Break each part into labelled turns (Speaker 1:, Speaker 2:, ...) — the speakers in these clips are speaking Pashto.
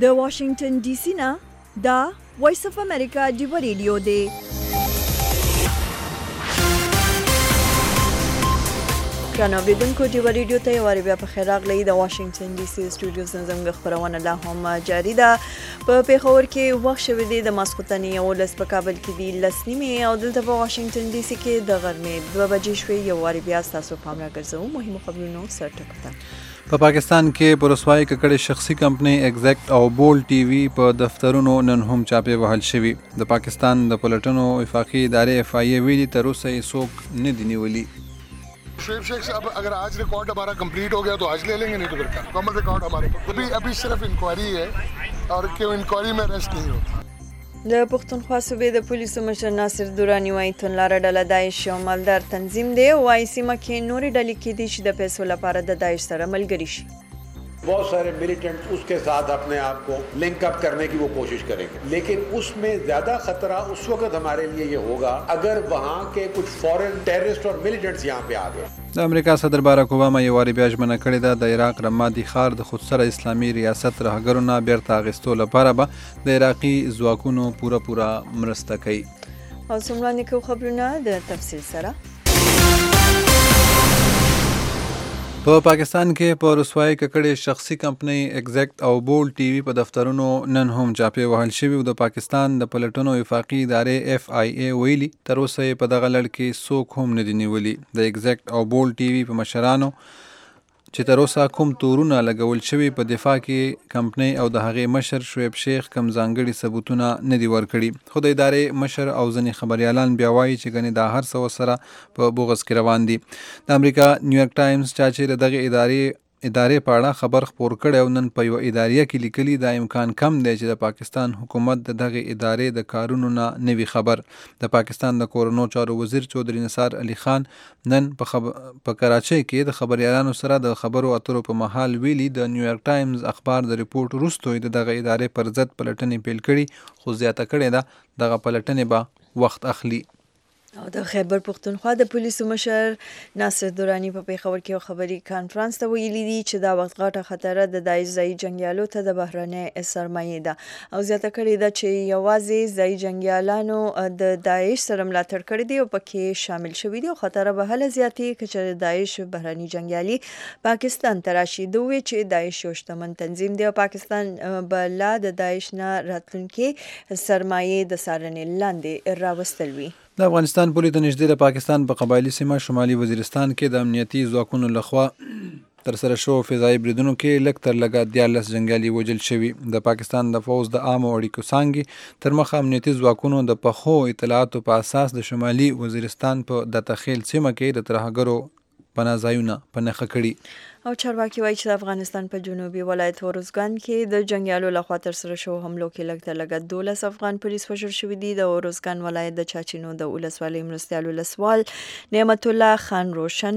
Speaker 1: د واشنگټن ډي سي نه دا وایس اف امریکا ډیو ریډیو دی. ګرانو اوریدونکو ډیو ریډیو ته یو وار بیا په خیر راغلی. د واشنگټن ډي سي سټوډیوز نه زموږ خپرونه لا هم جاري ده. په پیښور کې وخت شوی دی د ماسخوتن 11 په کابل کې دی 10:30 او دلته په واشنگټن ډي سي کې د غرمې 2 بجې شوي. یو وار بیا تاسو پام راګرځوم مهمو خبرونو سره ټکو.
Speaker 2: په پاکستان کې په رسوایی ککړې شخصي کمپنۍ ایگزیکټ او بول ټي وي په دفترونو نن هم چاپې وهل شوي. د پاکستان د پلټنو وفاقي ادارې FIA ویلي تر اوسه یې څوک نه دي نیولي.
Speaker 3: शोएब शेख साहब अगर आज रिकॉर्ड हमारा कंप्लीट हो गया तो आज ले लेंगे, नहीं तो फिर क्या मुकम्मल रिकॉर्ड हमारे अभी सिर्फ इंक्वायरी है और क्यों इंक्वायरी में अरेस्ट नहीं होता.
Speaker 1: د پښتونخوا صوبې د پولیسو مشر ناصر درانی وایي توندلاره ډله داعش یو مالدار تنظیم دی. وایي سیمه کې نورې ډلې کېدای شي د پیسو لپاره د داعش سره ملګري شي.
Speaker 4: बहुत सारे मिलिटेंट उसके साथ अपने आप को लिंक अप करने की वो कोशिश करेंगे, लेकिन उसमें ज्यादा खतरा उस वक्त हमारे लिए ये होगा अगर वहाँ के कुछ फॉरेन टेररिस्ट और मिलिटेंट्स यहाँ पे आ गए.
Speaker 2: د امریکا صدر باراک اوباما یو واری بیا ژمنه کړې ده د عراق رمادي ښار د خودسره اسلامي ریاست رهبرانو نه بیرته اخیستو لپاره به د عراقي ځواکونو پوره مرسته کوي.
Speaker 1: او څومره نکو خبرونه د تفصیل سره.
Speaker 2: په پاکستان کې په رسوایی ککړې شخصي کمپنۍ ایگزیکټ او بول ټي وي په دفترونو نن هم چاپې وهل شوي. د پاکستان د پلټنو وفاقي ادارې FIA ویلي تر اوسه یې په دغه لړ کې څوک هم نه دي نیولي. د ایگزیکټ او بول ټي وي په مشرانو چې تر اوسه کوم تورونه لګول شوي په دفاع کې کمپنۍ او د هغې مشر شعیب شیخ کم ځانګړي ثبوتونه نه دي ورکړي. خو د ادارې مشر او ځینې خبریالان بیا وایي چې ګنې دا هر څه ورسره په بغض کې روان دي. د امریکا نیویارک ټایمز چا چې د دغې ادارې په اړه خبر خپور کړی او نن په یوه اداریه کې لیکلي دا امکان کم دی چې د پاکستان حکومت د دغې ادارې د کارونو نه نوي خبر. د پاکستان د کورنو چارو وزیر چودھری نثار علي خان نن په کراچۍ کې د خبریالانو سره د خبرو اترو په مهال ویلي د نیویارک ټایمز اخبار د ریپورت وروسته د دغه ادارې پر ضد پلټنې پیل کړي، خو زیاته کړې ده دغه پلټنې به وخت اخلي.
Speaker 1: او د خیبر پښتونخوا د پولیسو مشر ناصر درانی په پیښور کې یو خبري کانفرنس ته ویلي دي چې دا وخت غټه خطره د داعش ځایي جنګیالو ته د بهرنۍ سرمایې ده. او زیاته کړې ده چې یوازې ځایي جنګیالانو د داعش سره ملاتړ کړی دی او پکې شامل شوي دي او خطره به هله زیاتې که چې داعش بهرني جنګیالي پاکستان ته راشي. دوی وایي چې داعش یو شتمن تنظیم دی او پاکستان به لا د داعش نه راتلونکي سرمایې د څارنې لاندې راوستل وي.
Speaker 2: د افغانستان پولې ته نږدې د پاکستان په قبایلي سیمه شمالي وزیرستان کې د امنیتي ځواکونو لخوا ترسره شوو فضایي بریدونو کې لږ تر لږه 14 جنګیالي وژل شوي. د پاکستان د پوځ د عامو اړیکو څانګې تر مخه امنیتي ځواکونو د پخو اطلاعاتو په اساس د شمالي وزیرستان په دتخیل سیمه کې د ترهګرو پناه ځایونه په نښه کړي.
Speaker 1: او چارواکي وایي چې د افغانستان په جنوبي ولایت اروزګان کې د جنګیالو لخوا ترسره شوو حملو کې لږ تر لږه 12 افغان پولیس وژل شوي دي. د اروزګان ولایت د چاچینو د ولسوالۍ مرستیال ولسوال نعمت الله خان روشن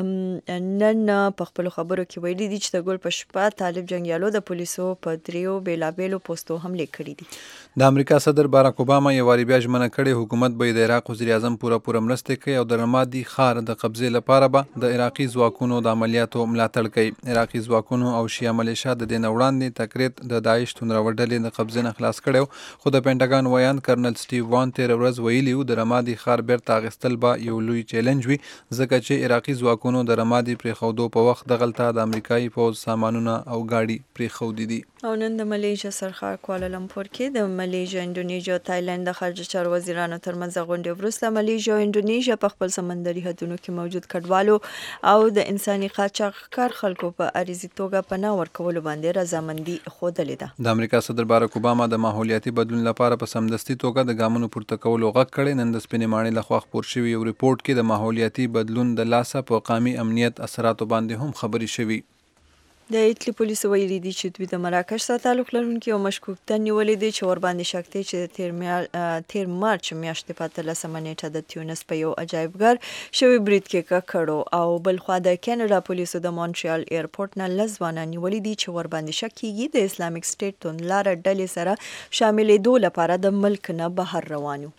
Speaker 1: نن په خپلو خبرو کې ویلي دي چې د ګل په شپه طالب جنګیالو د پولیسو په 3 بیلابیلو پوستو حملې کړي دي.
Speaker 2: د امریکا صدر باراک اوباما یو واری بیا ژمنه کړې حکومت به د عراق وزیر اعظم پوره مرسته کوي او د رمادي ښار د قبضې لپاره به د عراقي ځواکونو د عملیاتو ملاتړ کوي. عراقي ځواکونو او شیعه ملیشیا د دې نه وړاندې تکریت د داعش توندرو ډلې د قبضې نه خلاص کړی، خو د پینټاګان ویان کرنل سټیو وان تېره ورځ ویلي و د رمادي ښار بیرته اخیستل به یو لوی چیلنج وي ځکه چې عراقي ځواکونو د رمادي پرېښودو په وخت دغلته د امریکایي پوځ سامانونه او ګاډي پرېښودي دي.
Speaker 1: او نن د ملیزیا سرښار کوالالمپور کې د ملیزیا، انډونیزیا او تایلند د خارجه چارو وزیرانو ترمنځ غونډې وروسته ملیزیا او انډونیزیا په خپل سمندري حدونو کې موجود کډوالو او د انساني قاچاقچار خلکو په عریضي توګه پناه ورکولو باندې رضامندي ښودلې ده.
Speaker 2: د امریکا صدر باراک اوباما د ماحولیاتي بدلون لپاره په سمدستي توګه د ګامونو پورته کولو غږ کړی. نن د سپینې ماڼۍ لخوا خپور شوي یو ریپورټ کې د ماحولیاتي بدلون د لاسه په قومي امنیت اثراتو باندې هم خبرې شوي.
Speaker 1: د ایټلی پولیسو ویلي دي چې دوی د مراکش سره تعلق لرونکي یو مشکوک ته نیولې دي چې ورباندې شک دی چې تیر مارچ میاشتې په 13 نیټه د تیونس په یو عجایبګر شوي برید کې ککړو او بلخوا د کینیډا پولیسو د مونټریال ایرپورټ نه لس ځوانان نیولي دي چې ورباندې شک کیږي د اسلامیک سټیټ توندلاره ډلې سره شاملېدو لپاره د ملک نه بهر روان وو.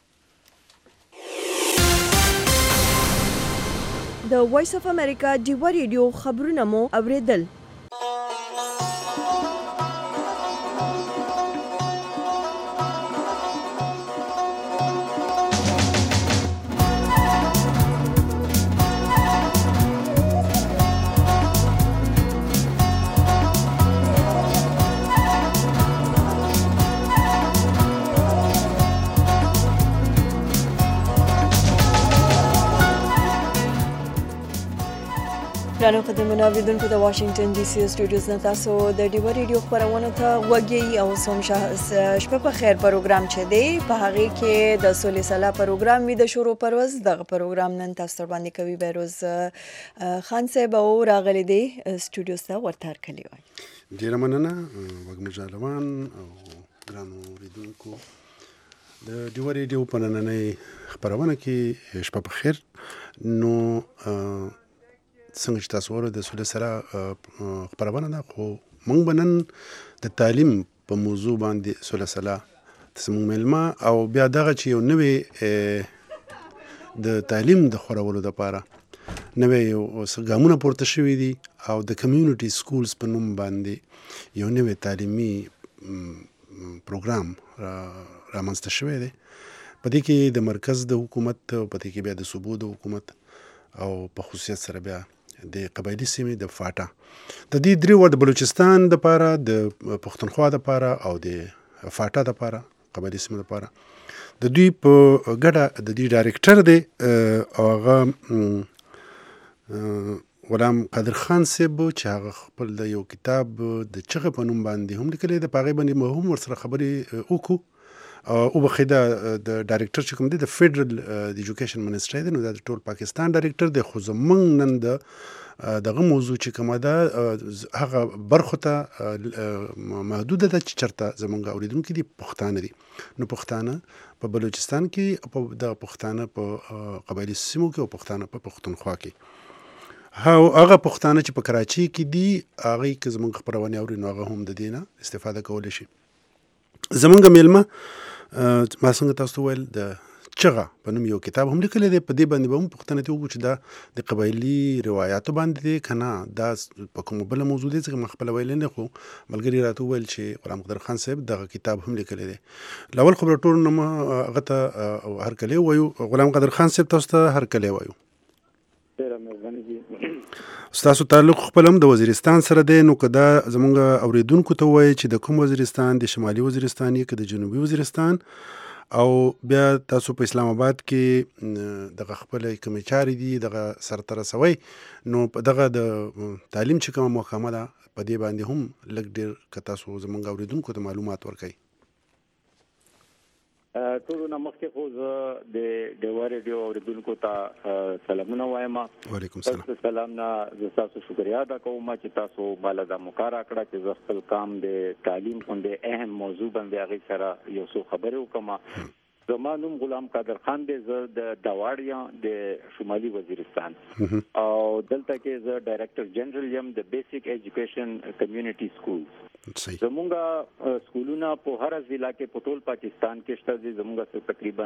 Speaker 1: د وایس اف امریکا ډیو ریډیو خبرونه مو اوریدل. درنو قدرمنو اوریدونکو د واشنگټن ډي سي سټوډیوز نه تاسو د ډیو ریډیو خبرونه ته وګورئ او سم شپه په خیر پروګرام چه دی په هغه کې د سولې سلا پروګرام وی د شروع پروز دغه پروګرام نن تاسو باندې کوي بیروز خان صاحب او راغلي دی سټوډیوز ته ورته کلی وای
Speaker 5: ډیر مننه وګمو ځلوان او ګرانو اوریدونکو د ډیو ریډیو په نننۍ خبرونه کې شپه په خیر نو څنګه چې تاسو ورته د سولې سره خبرونه ده خو موږ بنن د تعلیم په موضوع باندې سولې سره تاسو ملما او بیا دغه چې یو نوې د تعلیم د خورولو لپاره نوې یو ګامونه پورته شوي دي او د کمیونټي سکولز په نوم باندې یو نوې تعلیمي پروګرام رامنځته شوی دی په دې کې د مرکز د حکومت په دې کې بیا د صوبو د حکومت او په خصوصیت سره بیا د قبایلی سیمې د فاټا د دې درې ور د بلوچستان د پاره د پښتونخوا د پاره او د فاټا د پاره قبایلی سیمې د پاره د دوی په ګډه د دې ډایریکټر دی او هغه غلام قادر خان صاحب چې هغه خپل د یو کتاب د چغه په نوم باندې هم لیکلی د پاغې باندې مهم ورسره خبرې وکړو او بخیده د ډایریکټر چې کوم دی د فدرل د ایجوکیشن منسټری دی نو د ټول پاکستان ډایریکټر دی خو زمونږ نن دغه موضوع چې کومه ده هغه برخو ته محدوده ده چې چرته زمونږ اوریدونکي دي پښتانه دي نو پښتانه په بلوچستان کې په د پښتانه په قبایلی سیمو کې او پښتانه په پښتونخوا کې هغه پښتانه چې په کراچۍ کې دي هغه کې زمونږ خبرونه اوري نو هغه هم د دینه استفاده کولی شي زمونږ میلمه ما څنګه تاسو ویل د چغه په نوم یو کتاب هم لیکلی دی په دې باندې به هم پوښتنه ته وکړو چې دا د قبایلي روایاتو باندې دی که نه دا په کومه بله موضوع دی ځکه ما خپله ویلی نه خو ملګري راته وویل چې غلام قادر خان صاحب دغه کتاب هم لیکلی دی لاول خو به ټول نوم هغه ته هرکلی ووایو غلام قادر خان صاحب تاسو ته هرکلی وایو ستاسو تعلق خپل هم د وزیرستان سره دی نو که دا زمونږ اوریدونکو ته وایي چې د کوم وزیرستان د شمالي وزیرستان یا که د جنوبي وزیرستان او بیا تاسو په اسلام آباد کې دغه خپل کومې چارې دي دغه سرته رسوي نو په دغه د تعلیم چې کومه محکمه ده په دې باندې هم لږ ډېر که تاسو زمونږ اوریدونکو ته معلومات ورکوئ
Speaker 6: ټولو نه مخکې خو زه د ډیوا ریډیو اوریدونکو ته سلامونه وایم
Speaker 5: وعلیکم السلام
Speaker 6: سلام نه زه تاسو شکریا ادا کوم چې تاسو بالا د مقرره کړه چې زه خپل کام د تعلیم باندې اهم موضوع باندې هغه سره یو څه خبرې وکم زما نوم غلام قادر خان دی زه د دواړیا د شمالي وزیرستان او دلته کې زه ډایریکټر جنرال یم د بیسیک ایجوکیشن کمیونټي سکولز زمونږ سکولونه په هر ضلع کې په ټول پاکستان کې شته دي زمونږ تقریبا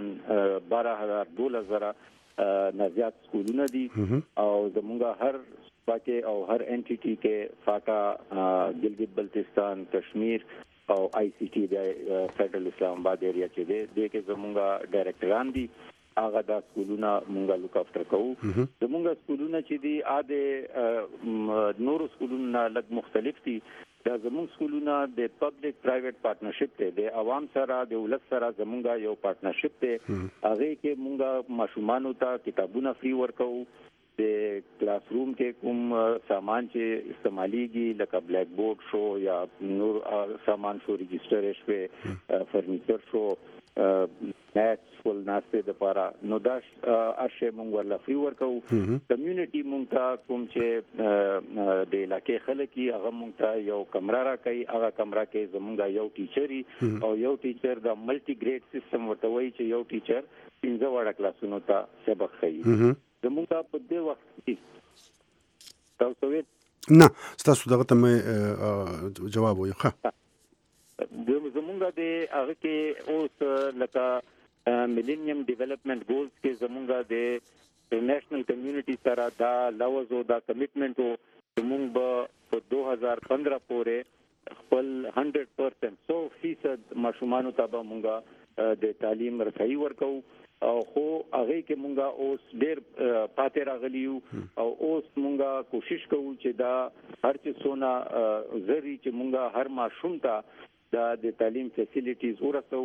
Speaker 6: 12,000 نه زیات سکولونه دي او زمونږ هر پاکه او هر انټیټي کې فاټا ګلګت بلتستان کشمیر او آی سی ټي د فدرل اسلام آباد ایریا چې دی کې زمونږ ډایریکټران دي هغه د سکولونه مونږه لوک افټر کوو زمونږ سکولونه چې دي اده نور سکولونه لږ مختلف دي دا زمونږ سکولونه د پبلک پرایویټ پارټنرشپ ته د عوام سره د ولس سره زمونږه یو پارټنرشپ ته هغه کې مونږه ماشومانو ته کتابونه فری ورکو د کلاس روم کې کوم سامان چې استعماليږي لکه بلیک بورډ شو یا نور سامان شو ريجستر شوی فرنیچر شو میټس ول ناشته د پاره نو دا ارشه مونږ ورلا فری ورکو کمیونټي مونږ ته کوم چې د علاقې خلک هغه مونږ ته یو کمره راکړي هغه کمره کې زمونږ یو ټیچري او یو ټیچر د ملټي ګریډ سیستم ورته وایي چې یو ټیچر 15 وړه کلاسونو ته سبق ښيي زمونږ په دې وخت کې تاسو
Speaker 5: نه تاسو دغه ته جواب وایي ښه
Speaker 6: زمونږ د هغه کې اوس لکه میلینیم ډیولپمنٹ ګولز کې زمونږ د انټرنیشنل کمیونټي سره دا لوز او دا کمټمنټ او زمونږ په 2015 پورې خپل 100% 100% ماشومانو ته به مونږ د تعلیم رسایي ورکو او خو هغه کې مونږه اوس ډېر پاتې راغلیو او اوس مونږه کوشش کوو چې دا هر څه سونه زری چې مونږه هر ماشوم ته د تعلیم فیسیلیټیز ورسو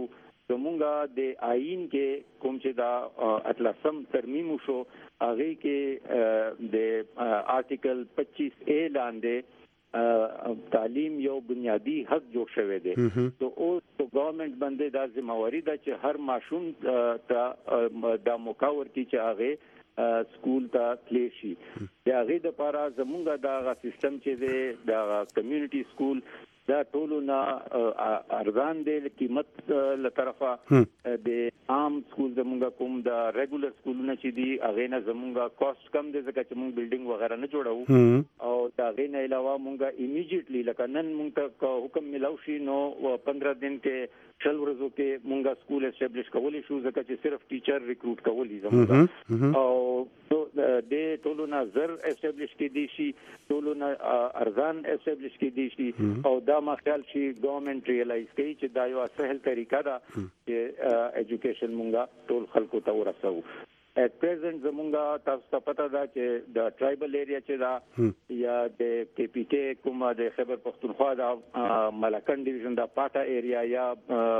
Speaker 6: زمونږ د آئین کې کوم چې دا اتلسم ترمیم شو هغه کې د آرټیکل 25A لاندې تعلیم یو بنیادی حق جوړ شوی دی تو اوس ګورنمنت باندې دا ذمہواری ده چې هر ماشوم ته دا موقع ورکړي چې هغه سکول ته تللی شي د هغې دپاره زمونږ دغه سیستم چې دی د کمیونټي سکول دا ټولو نه ارزان دی قیمت له طرفه د عام سکول زمونږ کوم د ریګولر سکولونه چې دي هغې نه زمونږ کاسټ کم دی ځکه چې مونږ بلډینګ وغیره نه جوړوو او د هغې نه علاوه مونږ ایمیډیټلی لکه نن مونږ ته حکم میلاو شي نو 15 دن کې 10 ورځو کې مونږ سکول اسټابلیش کولی شو ځکه چې صرف ټیچر ریکروټ کولی زمونږ او د ټولو نه زر اسټابلیش کې دي شي ټولو نه ارزان اسټابلیش کې دي شي او دا ما خیال شي ګورنمنت ریلایز کوي چې دا یو سهل طریقه ده چې ایجوکیشن مونږه ټول خلکو ته ورسو at present زمونږه تاسو ته پته ده چې د ټرایبل ایریا چې دا یا د KPK کومه د خیبر پختونخوا د ملکن ډیویژن د پاټا ایریا یا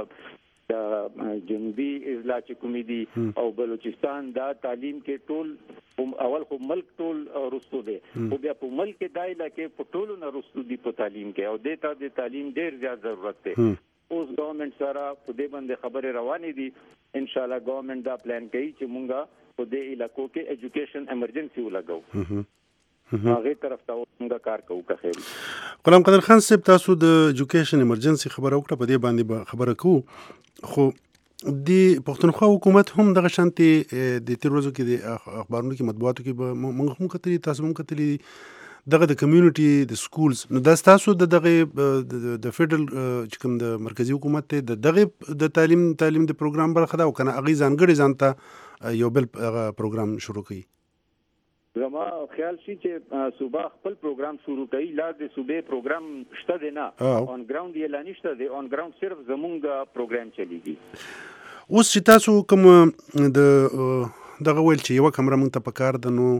Speaker 6: د جنوبي اضلاع چې کومې دي او بلوچستان دا تعلیم کې ټول اول خو ملک ټول رستو دی او بیا په ملک کې دا علاقې په ټولو نه رستو دي په تعلیم کې او د ته د تعلیم ډېر زیات ضرورت دی اوس ګورنمنت سره په دې باندې خبرې روانې دي ان شاء الله ګورنمنت دا پلان کوي چې مونږه په دې علاقو کې ایجوکیشن ایمرجنسي ولګو هغه طرف ته موږ کار کوو که خیر
Speaker 5: غلام قادر خان صاحب تاسو د ایجوکیشن ایمرجنسي خبره وکړه په دې باندې خبره کوو خو د پښتونخوا حکومت هم دغه شانتي د تیر ورځو کې د اخبارونو کې مطبوعاتو کې موږ هم کتلي تاسو هم کتلي دغه د کمیونټي د سکولز نو دا تاسو دغه د فدرال چې کوم د مرکزی حکومت ته دغه د تعلیم د پروګرام برخه ده او کنه اغه ځانګړي ځانته یو بل پروګرام شروع کړي
Speaker 6: زما خیال شي چې صوبه خپل پروګرام شروع کړي لا د صوبې پروګرام شته دی نه اون ګراوند یې لا نشته دی اون ګراوند صرف زمونږ پروګرام چلیږي
Speaker 5: اوس چې تاسو کوم دغه ویل چې یو کمره مونږ ته پکار ده نو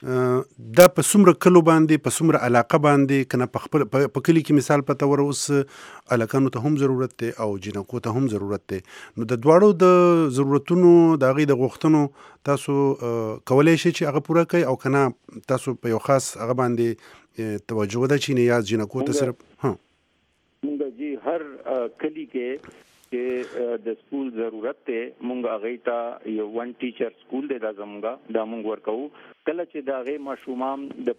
Speaker 5: دا په څومره کلو باندې په څومره علاقه باندې کنه په خپل په کلی کې مثال پته ور اوس علاقانو ته هم ضرورت دی او جنکو ته هم ضرورت دی نو د دواړو د ضرورتونو د غي د غوښتنو تاسو کولای شئ چې هغه پوره کړئ او کنه تاسو په یو خاص هغه باندې توجه ده چې نه یا جنکو ته صرف
Speaker 6: مونږ جی هر کلی کې چې د سکول ضرورت ته مونږ هغه ته یو ون ټیچر سکول دی دا زمونږ دا مونږ ورکو کله چې دا غي ماشومان د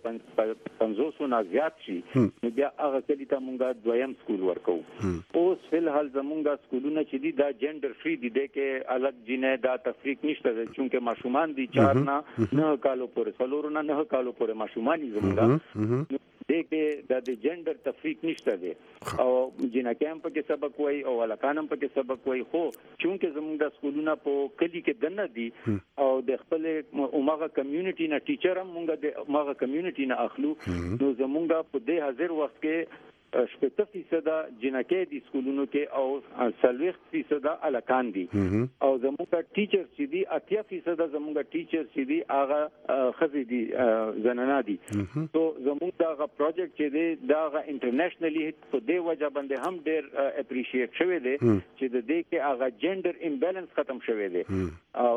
Speaker 6: 500 نه زیات شي نو بیا هغه کلی ته مونږ دویم سکول ورکو اوس فلحال زمونږ سکولونه چې دي دا جندر فری دي د کې الګ جنې دا تفریق نشته چې ماشومان دي 4 نه کالو پورې څلور نه کالو پورې ماشومان دي زمونږ دغه د جندر تفریق نشته دی او جنکام په کې سبق وای او الکانم په کې سبق وای خو چونکه زموږ د سکولونه په کلی کې دنه دي او د خپل اومغه کمیونټي نه ټیچر هم مونږ د اومغه کمیونټي نه اخلو نو زموږ په دې حاضر وخت کې 70% جنکې دي سکولونو کې او 40% الکان دي او زموږ ټیچر چې دي 80% زموږ ټیچر چې دي هغه خزي دي زنانه دي تو زموږ دا پروجیکټ چې دی دا انټرنیشنلی په دې وجه باندې هم ډېر اپریشیټ شوی دی چې د دې کې هغه جندر امبیلنس ختم شوی دی او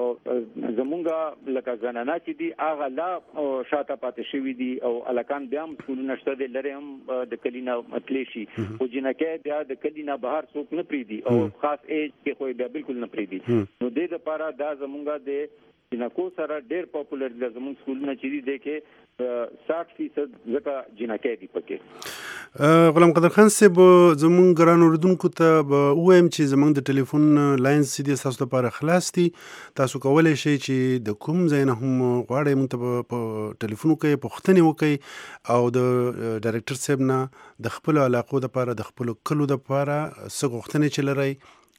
Speaker 6: زموږ لکه زنانه چې دي هغه لا شاته پاتې شوی دي او الکان بیا هم سکولونه شته دي لري هم د کلینا تلشي او جنکه بیا د کلینا بهر څوک نه پریدي او خاص ایج کې خو بیا بالکل نه پریدي نو د دې لپاره دا زمونږه د جنکو سره ډېر پاپولر دي زمونږ سکولونه چې دي کې 60% ځکه جنکه دي پکې
Speaker 5: غلام قادر خان صاحب زمونږ ګران اوردونکو ته وایم چې زمونږ د ټلیفون لاینز دي تاسو لپاره خلاص دي تاسو کولای شئ چې د کوم ځای نه هم غواړئ مونږ ته په ټلیفون کې پوښتنې وکړئ او د ډایرکټر صاحب نه د خپل علاقو لپاره د خپل کلو لپاره څه غوښتنې چې لرئ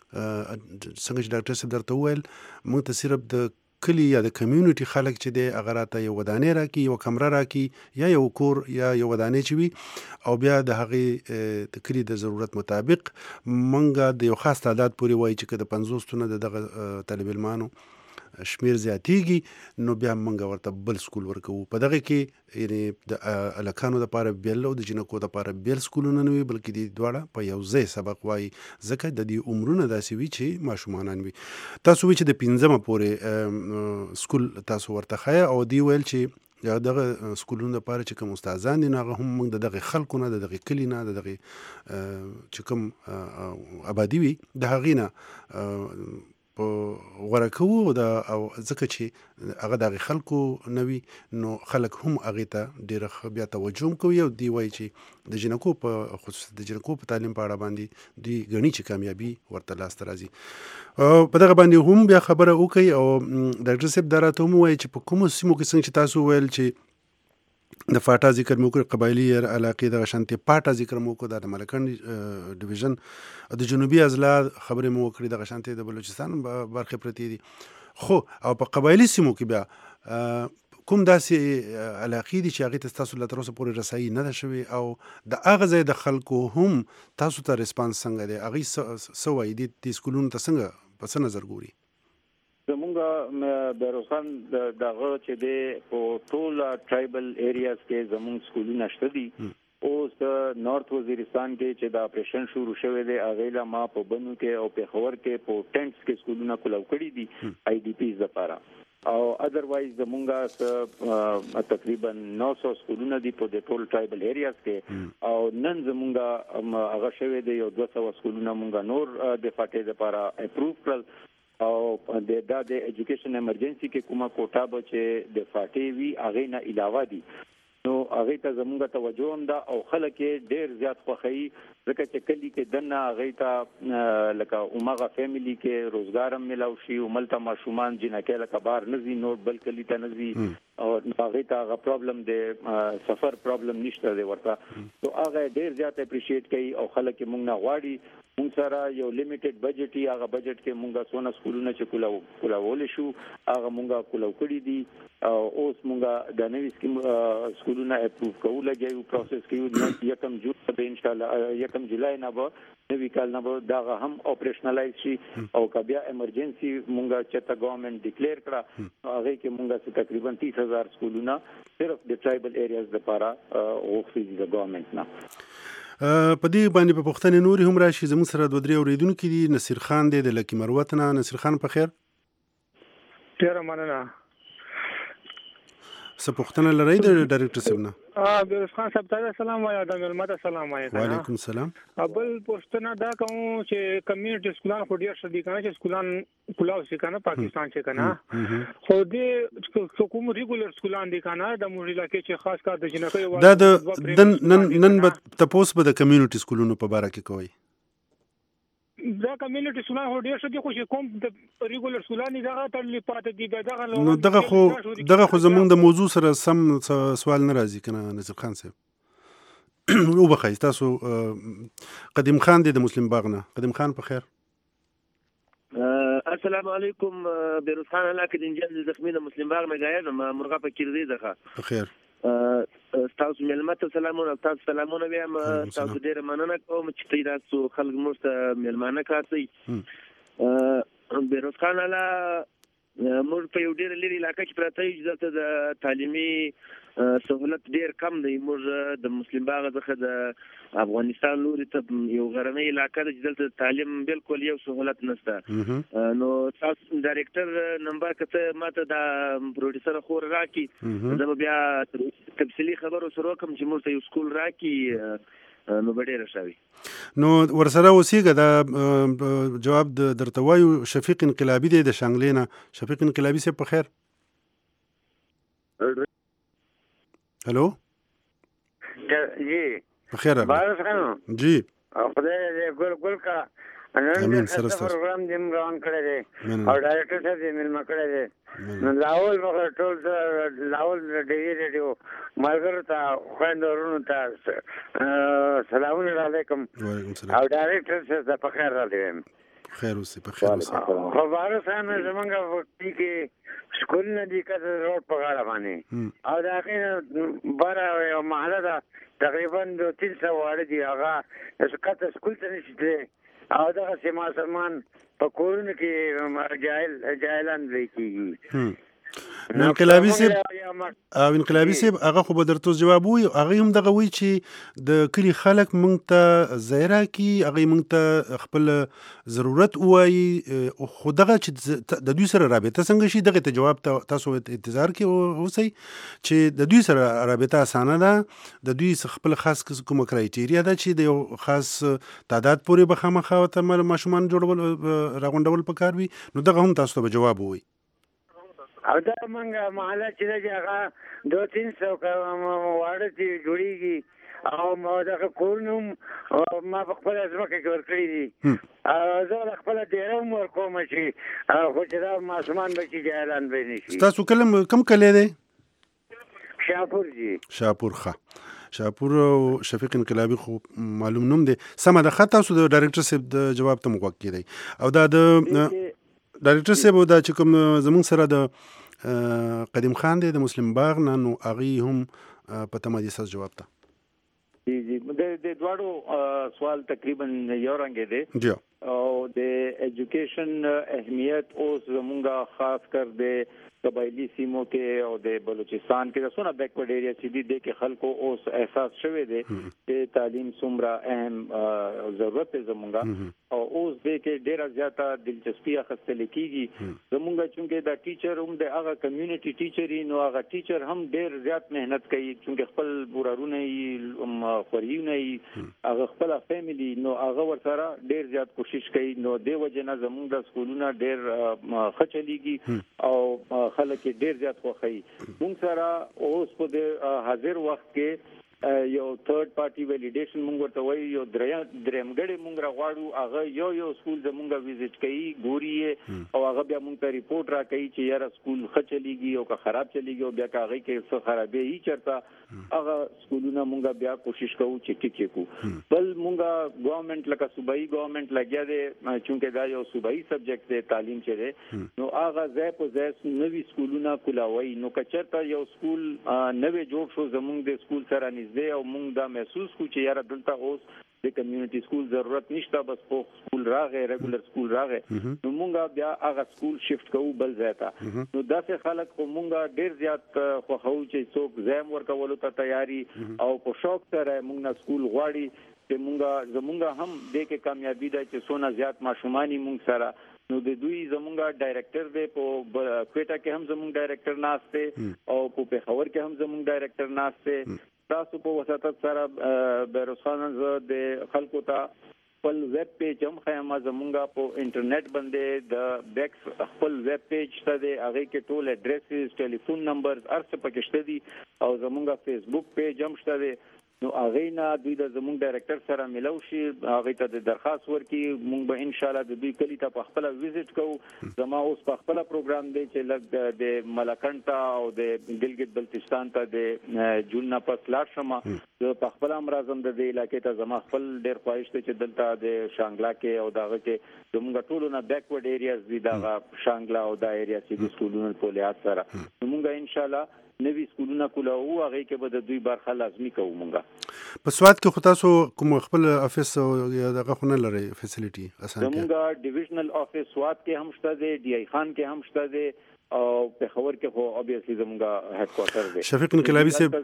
Speaker 5: څنګه چې ډاکټر صاحب درته وویل مونږ ته صرف د کلی یا د کمیونټي خلک چې دی هغه راته یو ودانې راکړي یو کمره راکړي یا یو کور یا یو ودانې چې وي او بیا د هغې د کلي د ضرورت مطابق موږ د یو خاص تعداد پورې وایي چې که د 50 نه د دغه طالب علمانو شمیر زیاتیږي نو بیا موږ ورته بل سکول ورکوو. په دغه کې یعنی د الکانو دپاره بیل او د جنکو دپاره بیل سکولونه نه وي بلکې د دواړه په یو ځای سبق وایي ځکه د دې عمرونه داسې وي چې ماشومانان وي. تاسو وایي چې د 5مه پورې سکول تاسو ورته ښایه او دی ویل چې یا دغه سکولونو لپاره چې کوم استادان دي نو هغه هم موږ د دغه خلکو نه د دغه کلي نه د دغه چې کوم آبادي وي د هغې نه په غوره کوو او ځکه چې هغه د هغې خلکو نه وي نو خلک هم هغې ته ډېره ښه بیا توجه هم کوي او دوی وایي چې د جنکو په خصوص د جنکو په تعلیم په اړه باندې دوی ګڼي چې کامیابي ورته لاسته راځي. په دغه باندې هم بیا خبره وکړئ او ډاکټر صاحب دا راته هم ووایي چې په کومو سیمو کې څنګه چې تاسو ویل چې د فاټا ذکر مو وکړ قبایلي علاقې دغه شانتې پاټا ذکر مو وکړ د ملکنډ ډیویژن د جنوبي اضلاع خبرې مو وکړې دغه شانتې د بلوچستان برخې پرتې دي. خو او په قبایلي سیمو کې بیا کوم داسې علاقې دي چې هغې ته ستاسو له تر اوسه پورې رسایي نه ده شوې او د هغه ځای د خلکو هم تاسو ته ریسپانس څنګه دی هغوی څه وایي دې سکولونو ته څنګه په څه نظر ګوري؟
Speaker 6: زمونږ بیروخان دغه چې دی په ټول ټرایبل ایریاز کې زمونږ سکولونه شته دي. اوس د نارت وزیرستان کې چې د اپریشن شروع شوی دی هغې له ما په بنو کې او پېښور کې په ټینټس کې سکولونه کلو کړي دي آی ډي پیز لپاره او ادروایز زمونږ تقریبا 900 سکولونه دي په د ټول ټرایبل ایریاز کې او نن زمونږ هغه شوی دی یو 200 سکولونه مونږ نور د فاټې لپاره اپروو کړل او د ایجوکیشن ایمرجنسي کې کومه کوټه به چې د فاټې وي هغې نه علاوه دي نو هغې ته زمونږ توجه هم ده او خلک یې ډېر زیات خوښوي ځکه چې کلي کې دننه هغې ته لکه همغه فیملي کې روزګار هم میلاو شي هملته ماشومان جنکۍ لکه بار نه ځي نور بل کلي ته نه ځي او هغې ته هغه پرابلم د سفر پرابلم نشته دی ورته نو هغه ډېر زیات اپریشیټ کوي او خلک یې مونږ نه غواړي. مونږ سره یو لیمیټډ بجټ یي هغه بجټ کې مونږ څونه سکولونه چې کولولی شو هغه مونږ کولو کړي دي او اوس مونږ د نوي سکولونه اپروو کوو لګیو پروسس کوو 1 جون به ان شاء الله 1 جولای نه به نوي کال نه به دغه هم اپریشنلایز شي او که بیا ایمرجنسي مونږ چې ګورنمنت ډیکلیئر کړه هغې کې مونږ تقریبا 30,000 سکولونه صرف د ټرایبل ایریاز لپاره غوښتي دي د ګورنمنت نه.
Speaker 5: په دې باندې په پوښتنې نورې هم راشي. زموږ سره 2-3 اورېدونکي دي. نصیر خان دی د لکي مروت نه. نصیر خان په خیر؟
Speaker 7: ډېره مننه.
Speaker 5: څه پوښتنه لرئ د ډایرکټر صاحب نه؟
Speaker 7: بیروز خان صاحب ته سلام وایه د مېلمه ته سلام وایه.
Speaker 5: وعلیکم سلام.
Speaker 7: بل پوښتنه دا کوم چې کمیونټي سکولان خو ډېر ښه دي که نه چې سکولان کلاو شي که نه پاکستان چې که نه خو دې کوم ریګولر سکولان دي که نه د موږ علاقې چې خاص کار د جنکیو
Speaker 5: دا د نن به تپوس به د کمیونټي سکولونو په باره کې کوئ؟
Speaker 7: دا کمیونټي سکولان خو ډېر ښه دي خو چې کوم د ریګولر سکولان دي دغه تړلې پاتې دي
Speaker 5: نو دغه خو زموږ د موضوع سره سم سوال نه راځي که نه نصیر خان صاحب؟ وبخئ تاسو قدیم خان دی د مسلم باغ نه. قدیم خان په خیر؟
Speaker 8: السلام علیکم. بیروز خان علاقه د انجل زخمی د مسلم باغ نه ګایم مرغه په کیردی ده.
Speaker 5: په خیر.
Speaker 8: تاسو مېلمه ته سلامونه تاسو سلامونه بیم تاسو ډېره مننه کوم چې تاسو خلک موږ ته مېلمانه کاڅئ. بیروز خان علا موږ په یو ډېر لرې علاقه کې پراته یو چې دلته د تعلیمي سهولت ډېر کم دی. موږ د مسلم باغ څخه د افغانستان لوري ته یو غرنۍ علاقه ده چې دلته تعلیم بالکل یو سهولت نشته. نو تاسو ډایرکټر نمبر که ته ماته د پروډیوسر خور راکړي زه به بیا تفصیلي خبر ورسره وکړم چې موږ ته یو سکول راکړي نو به ډېره ښه وي.
Speaker 5: نو ورسره اوسېږه. دا جواب درته وایو. شفیق انقلابي دی د شانګلې نه. شفیق انقلابي صاحب په خیر؟ هلو
Speaker 9: جی
Speaker 5: په خیر
Speaker 9: بارس خانو
Speaker 5: جی
Speaker 9: خدای دې ګل کا نن د پروګرام دې روان کړی دی او ډایرکټر صاحب دې مېلمه کړی دی نو لاول مخه ټول لاول ریډیو ملګرو ته خویندورونو ته سلامونه علیکم او ډایرکټر صاحب په خیر راغلی.
Speaker 5: خیر اوسې په خیر اوسې.
Speaker 9: خو بارس خانو زمونږ وختي کې سکولونه دي که د روډ په غاړه باندې او د هغې بره یو محله ده تقریبا 300 واړه دي هغه کته سکول ته نشي تللی او دغه سیما سلمان په کورونو کې جاهلان لري کیږي.
Speaker 5: انقلابي صاحب هغه خو به درته جواب وي، هغه هم دغه وی چې د کلی خلک مونږ ته زیرا کی، هغه مونږ ته خپل ضرورت وایي، خو دغه چې د دوی سره رابطه څنګه شي، دغه ته جواب تاسو انتظار کې اوسئ چې د دوی سره رابطه اسانه ده، د دوی خپل خاص کومه کرایټیریا ده چې د یو خاص تعداد پورې به خامخا ورته ماشومان جوړول راغونډول پکار وي، نو دغه هم تاسو ته جواب وایي.
Speaker 9: او دا منګه محله چې دا هغه 200-300 واړه چې جوړیږي او دا کورنوم ما په خپل ځمکه کې ورکړي دي، زه خپل ډیره عمر کوم چې خو چې دا ماشومان به چې جاهلان به نشي.
Speaker 5: تاسو کم کلی دی؟
Speaker 9: شاپور جی.
Speaker 5: شاپور ښه، شاپور شفیق انقلابي خو معلوم نوم دی. سمه ده، ښه تاسو د ډایرکټر صاحب د جواب ته موقع کیدئ. او دا د ډایرکټر صاحب دا چې کوم زمونږ سره د قدیم خان دی د مسلم باغ نه، نو هغې هم په تمه دي ستاسو جواب ته.
Speaker 6: جی د دواړو سوال تقریبا یو رنګ دی او د ایجوکیشن اهمیت اوس زمونږه خاص کر د قبایلی سیمو کې او د بلوچستان کې د سونه بیکورډ ایریا چې دي کې خلکو اوس احساس شوی دی چې تعلیم څومره اهم ضرورت دی زمونږه، او اوس د کې ډیره زیاته دلچسپي اخیستل کیږي زمونږه، چونکه دا ټیچر هم د هغه کمیونټي ټیچر نو هغه ټیچر هم ډیر زیات مهنت کوي، چونکه خپل ورارونه یې خوريونه یې هغه خپل فیملی نو هغه ورسره ډیر زیات کوشش کوي، نو د وجه نه زمونږ د سکولونه ډیر ښه چلیږي او خلک ډیر زیات خوښي. موږ سره اوس په حاضر وخت کې یو تھرد پارټي ویلیډیشن موږ ورته وایي، یو درېمګړی موږ راغواړو، هغه یو سکول زموږ ویزټ کوي، ګوري او هغه بیا موږ ته ریپورت را کوي چې یاره سکول ښه چلیږي او که خراب چلیږي، او بیا که هغې کې څه خرابې یي چېرته هغه سکولونه موږ بیا کوشش کوو چې ټیک یې کړو. بل موږ ګورنمنټ لکه صوبایي ګورنمنټ لګیا دی، چونکه دا یو صوبایي سبجیکټ دی تعلیم چې دی، نو هغه ځای په ځای نوي سکولونه کولاوي، نو که چېرته یو سکول نوی جوړ شو زموږ د سکول سره نږدې او موږ دا محسوس کو چې یاره دلته اوس د کمیونټي سکول ضرورت نشته، بس په سکول راغی ریګولر سکول راغی، نو موږ بیا هغه سکول شفت کوو بل ځای ته. نو داسې خلک خو موږ ډیر زیات خوښو چې څوک ځای ورکولو ته تیاری او په شوق سره موږ نه سکول غواړي چې زمونږ هم دې کې کامیابی ده چې څونه زیات ماشومانی موږ سره، نو د دوی زمونږ ډایرکټر دی په کوټه کې هم زمونږ ډایرکټر ناست دی او په پېښور کې هم زمونږ ډایرکټر ناست دی. تاسو په وساتت سره بیروسان د خلکو ته خپل ویب پیج هم خیام زمونږ په انټرنیټ باندې د بیکس خپل ویب پیج ته دی، هغه کې ټول اډریسز، ټلیفون نمبرز ارڅ پکې شته دي، او زمونږ فیسبوک پیج هم شته دی، نو هغه نه دوی د زمونږ ډایرکټر سره ملو شي، هغه ته د درخواست ورکړي، موږ به ان شاء الله د دوی کلی ته په خپل ویزټ کوو. زما اوس په خپل پروګرام دی چې لږ د ملکند ته او د ګلګت بلتستان ته د جون نه پس لاړ شم، زه په خپل امرازم د دې علاقې ته زما خپل ډیر خواهش دی چې دلته د شانګلا کې او دغه کې زمونږ ټولو نه بیکورډ ایریاز دي، دغه شانګلا او دا ایریا چې د سکولونو په لحاظ سره موږ ان شاء الله نوی سکولونه کولاو، هغه کې به د دوی برخه لازمي کوو. موږ
Speaker 5: په سواد کې خو تاسو کوم خپل افیس یا دغه خو نه لرئ فیسیلیټي اسانه؟
Speaker 6: زموږ ډیویژنل افیس سواد کې هم شته دی، ډي آی خان کې هم شته دی، او پېښور کې خو اوبویسلی زموږ هډ کوارټر دی.
Speaker 5: شفیق انقلابي صاحب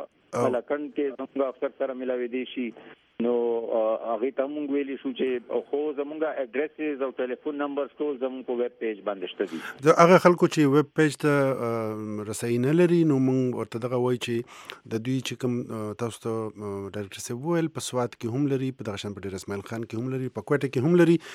Speaker 6: ملکند کې زموږ افسر سره ملاوي دي شي، نو هغه ته موږ ویلي شو چې خو زموږ اډریسز او ټلیفون نمبر ټول زموږ په ویب پیج باندې شته دي.
Speaker 5: د هغه خلکو چې ویب پیج ته رسایي نه لري، نو موږ ورته دغه وایي چې د دوی چې کوم تاسو ته ډایرکټر صاحب ویل په سواد کې هم لري، په دغه شان په ډیر اسماعیل خان کې هم لري، په کوټه کې هم لري.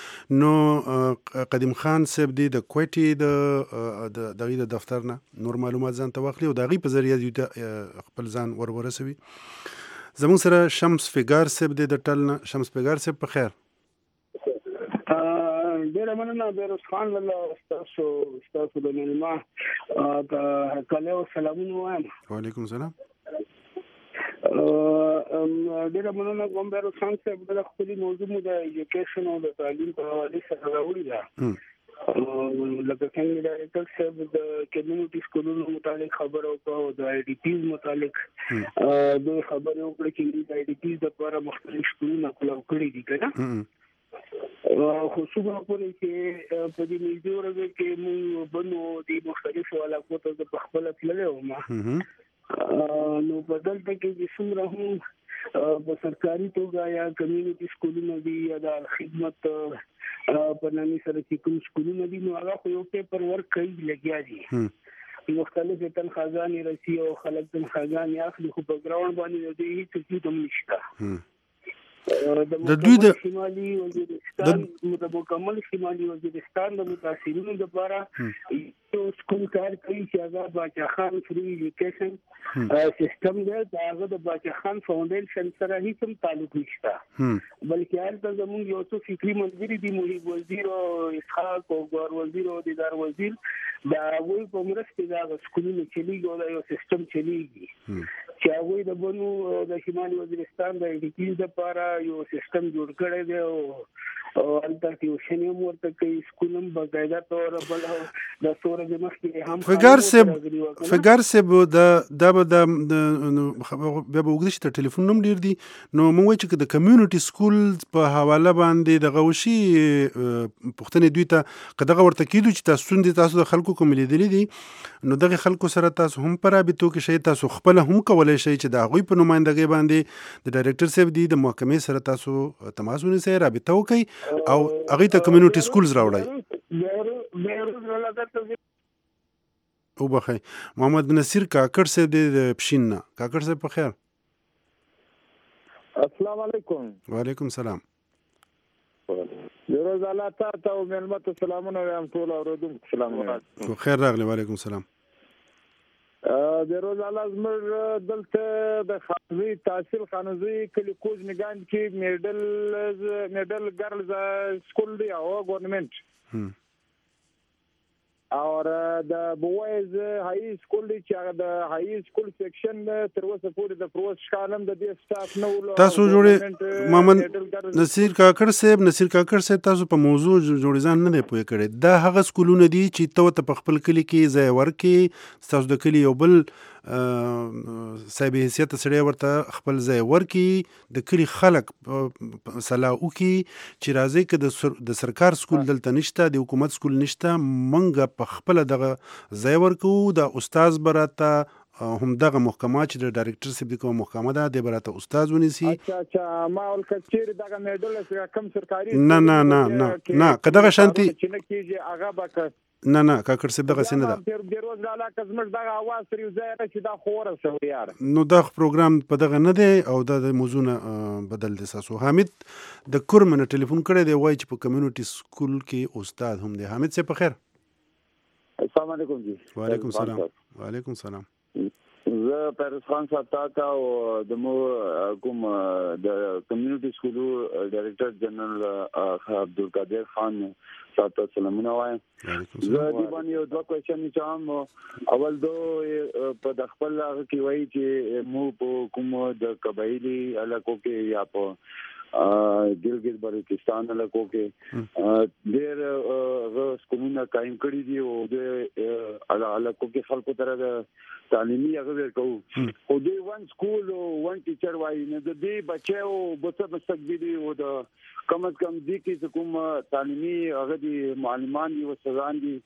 Speaker 5: نو قدیم خان صاحب دی د کوټې د دفتر نه نور معلومات ځان ته واخلي او د هغې په ذریعه دوی ته خپل ځان ورسوي. زموږ سره شمس فګار صاحب دی د ټل نه. شمس فګار صاحب په خیر؟
Speaker 10: ډیره مننه بیروس خان لاله، ستاسو د مېلمه کله سلامونه وایم.
Speaker 5: وعلیکم السلام.
Speaker 10: ډیره مننه کوم بیروس خان صاحب، د خپل موضوع مو د ایجوکیشن او د تعلیم په حواله سره راوړی ده. لکه څنګه ډایرکټر صاحب د کمیونټي سکولونو متعلق خبر او د آی ډي پیز متعلق د خبرې وکړې چې د آی ډي پیز لپاره مختلف سکولونه کولاو کړي دي کنه. خو څومره پورې چې په دې نږدې ورځو کې موږ بنو د مختلفو علاقو ته د خپل تللې ومه نو بدل ته کې څومره هم په سرکاري توګه یا کمیونټي سکولونو دي یا د خدمت په نامه سره چې کوم سکولونه دي نو هغه خو یو پیپر ورک کوي لګیا دي مختلف تنخواګانې رسي او خلک تنخواګانې اخلي خو په ګراوند باندې د هیڅ څه هم نشته د دوی د شمالي وزیرستان مکمل شمالي وزیرستان د متاثرینو لپاره یو سکول کار کوي چې هغه باچا خان فری ایجوکیشن سیستم دی دا هغه د باچا خان فاونډیشن سره هیڅ تعلق نشته بلکې هلته زموږ یو څو فکري ملګري دي محیب وزیر او اسحاق او ګور وزیر او دیدار وزیر دا وایي په مرسته دا سکولونه چلیږي او دا یو سیستم چلیږي چې هغه د بنو د شمالي وزیرستان د ایډیټیز لپاره یو سیستم جوړ کړی دی او البته یو شنه ورته کوي سکولم باقاعده تور بل د سورج مخکې هم
Speaker 5: فګر سه د به وګړي چې ټلیفون نوم ډیر دي نو موږ چې د کمیونټي سکول په حواله باندې د غوشي پښتنې دوی ته قدغه ورته کیدو چې تاسو د خلکو کوم لیدلې دي نو دغه خلکو سره تاسو هم پرابطو کې شي تاسو خپل هم کولای شي چې د غوي په نمائندګۍ باندې د ډایریکټر صاحب دی د محکمې سره تاسو تماس ونیسئ رابطه وکړئ او هغه ته کمیونټي سکولز راوړئ او بخیر محمد نصیر کاکړ صاحب د پښین نه کاکړ صاحب په خیر
Speaker 11: السلام علیکم
Speaker 5: وعلیکم السلام
Speaker 11: روز الله تعالی او ملمت سلامونه وایم ټول اوردونکو سلامونه
Speaker 5: خو خیر راغلی وعلیکم السلام
Speaker 11: د روز الله زمر دلته د خانزي تحصیل خانزي کلی کوز نگان کې میډل ګرلز سکول دی او ګورنمنت اور د بوایز هاي سکول دی چې د هاي سکول سیکشن تر اوسه پورې د پروس کالم د دې سټاف نو
Speaker 5: تاسو جوړې محمد نصیر کاکړ صاحب تاسو په موضوع جوړ ځان نه پوي کړی دا هغه سکولونه دي چې ته په خپل کلی کې ځای ورکي تاسو د کلی یو بل صاحب حیثیت سره ورته خپل ځای ورکي د کلی خلک صلاح وکي چې راځي کې د سرکار سکول دلته نشته د حکومت سکول نشته منګه په خپل دغه ځای ورکو د استاد براته هم دغه محکمه چې د ډایریکټر صاحب کوم محکمه ده د براته استاد ونیسي
Speaker 11: اچھا ما ول کچیر دغه میډل کم سرکاري
Speaker 5: نه کداغه شانتي
Speaker 11: چې نه کیږي هغه به
Speaker 5: نه کاکړ صاحب دغه سینه ده
Speaker 11: د روز لاله کزمر دغه आवाज تر یو ځای چې دا خوره شو یار
Speaker 5: نو دا پروګرام په دغه نه دی او د موضوع بدل دي ساسو حامد د کورمن ټلیفون کړی دی وای چې په کمیونټي سکول کې استاد هم دی حامد صاحب په خیر
Speaker 11: السلام علیکم جی
Speaker 5: وعلیکم السلام وعلیکم السلام
Speaker 11: زه پرس خان صاحب تا او د مو کوم د کمیونټي سکولو ډایریکټر جنرال عبدالقادر خان صاحب سلامونه وایم زه دی باندې یو دوه کوېشن چم اول دو په د خپل هغه کې وایي چې مو په کوم د قبایلی علاقو کې یا په ګلګت بلوچستان علاقو کې ډېر سکولونه قائم کړي دي او د علاقو کې خلکو تر د تعلیمي هغه ورکو خو دې وان سکول او وان ټیچر وایي نه د دې بچو بوته مستقبلی او د کم از کم دې کې کوم تعلیمي هغه دي معلمان دي او استادان دي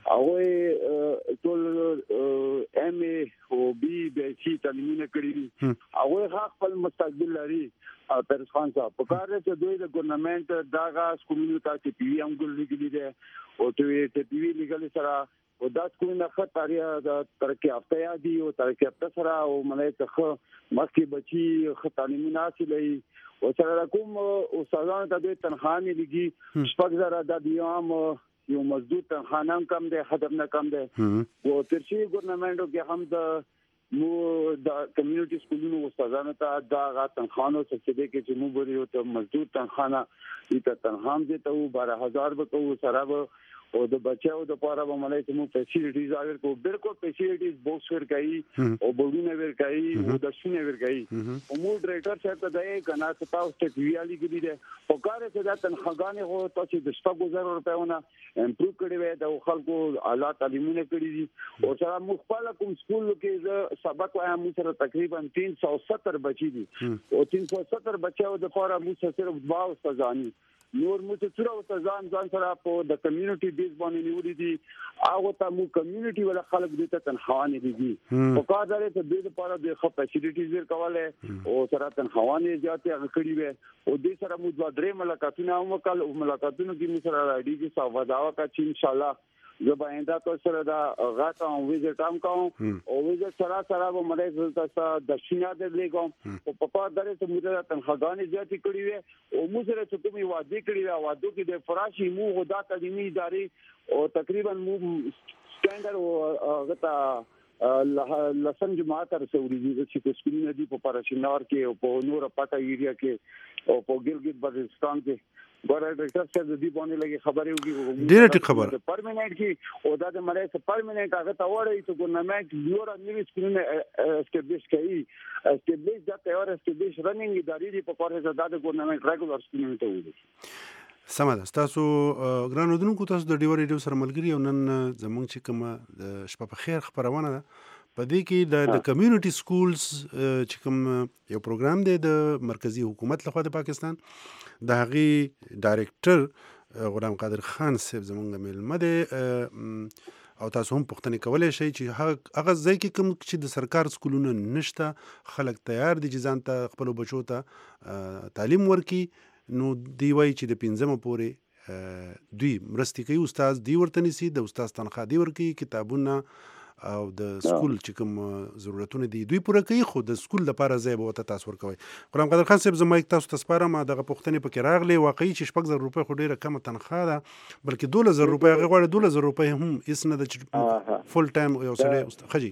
Speaker 11: هغه ټول ام ای او بي بي سي تعلیمونه کړي هغه خپل مستقبل لري پرس خان صاحب په کار چې دوی د ګورنمنت داغه سکولونو ته چې پی ام ګل لګیدي دي او ته پی وی لګل سره او دا سکولونه خطریا د ترقی یافته دي او ترقی یافته سره او ملای ته مخکې بچي تعلیمي حاصلې او سره کوم استادانو ته د تنخواه لګي شپږ زره د دیام یو مزدور تنخواه کم دی خدمت نه کم دی او ترشي ګورنمنت کې هم د مو د کمیونټي سکولونو استادانو ته دا تنخواه سبسیډي کې چې مو بریو ته مزدور تنخواه دې تنخواه دې ته 12000 به کو سره او د بچو د پاره به ملای ته مو فیسیلیټیز اگر کو بالکل فیسیلیټیز بوکس ورکای او بوګونه ورکای او د شنه ورکای او مو ډایریکټر صاحب ته دای کنا تاسو ته ویالي کې دي او کار ته د تنخواګانې هو تاسو د 100,000 روپیاونه امپروو کړی وای د خلکو اعلی تعلیمونه کړی دي او سره مخبل کوم سکول کې سبق وایم مو سره تقریبا 370 بچی دي او 370 بچو د پاره مو سره صرف 2 استادانی نور مو ته تر او ځان سره په د کمیونټي بیس باندې نیولې دي هغه ته مو کمیونټي ولا خلک دې ته تنخوانې دي په کار درې ته دې لپاره د خپل فیسیلیټیز ورکواله او سره تنخوانې زیاتې غکړي وي او دې سره مو دوه درې ملاقاتونه وکړل او ملاقاتونو کې مو سره راډي کې صاحب دا چې ان شاء الله زه به آینده تاسو سره دا غاټه او ویزټ هم کوم او ویزټ سره به مړې تاسو د شینه د لګوم او په پاره درې ته موږ تنخواګانې زیاتې کړې وي او موږ سره چې کومې وعده کړې وي وعده کې د فراشي مو غدا تعلیمي ادارې او تقریبا مو سټانډرد او غته لسم جماعت سره سوري چې سکولونه دي په پاراشینار کې او په نور پټا ایریا کې او په ګلګت بلتستان کې ګورای ډاکټر صاحب د دې باندې لګي خبرې وږي
Speaker 5: ډیره ټیک خبره
Speaker 11: پرمننت کې او دا د مړې څخه پرمننت هغه ته وړي چې ګورنمنت یو را نیوي سکولونه اسټابلیش کوي اسټابلیش دا تیار اسټابلیش رننګ ادارې دی په کار زده د ګورنمنت ریګولر سکولونه ته وړي
Speaker 5: سمه ده تاسو ګران ودونکو تاسو د ډیور ریډیو سره ملګری او نن زمونږ چې کوم د شپه په خیر خبرونه ده په دې کې د کمیونټي سکولز چې کوم یو پروګرام دی د مرکزی حکومت لخوا د پاکستان د هغې ډایرکټر غلام قادر خان صاحب زمونږ میلمه دی او تاسو هم پوښتنې کولی شئ چې هغه ځای کې کوم چې د سرکار سکولونه نشته خلک تیار دي چې ځان ته خپلو بچو ته تعلیم ورکړي نو دی وایي چې د 15 پورې دوی مرستې کوي استاد دی ورته نیسي د استاد تنخواه دی ورکوي کتابونه او د سکول چې کوم ضرورتونه دي دوی پوره کوي خو د سکول لپاره ځای به ورته تاسو ورکوي غلام قادر خان صاحب زما تاسو ته سپارم دغه پوښتنې پکې راغلي واقعي چې 6000 روپۍ خو ډیره کمه تنخواه ده بلکې 12000 روپۍ هغه غواړي 12000 روپۍ هم هیڅ نه ده چې فول ټایم یو سړی خجي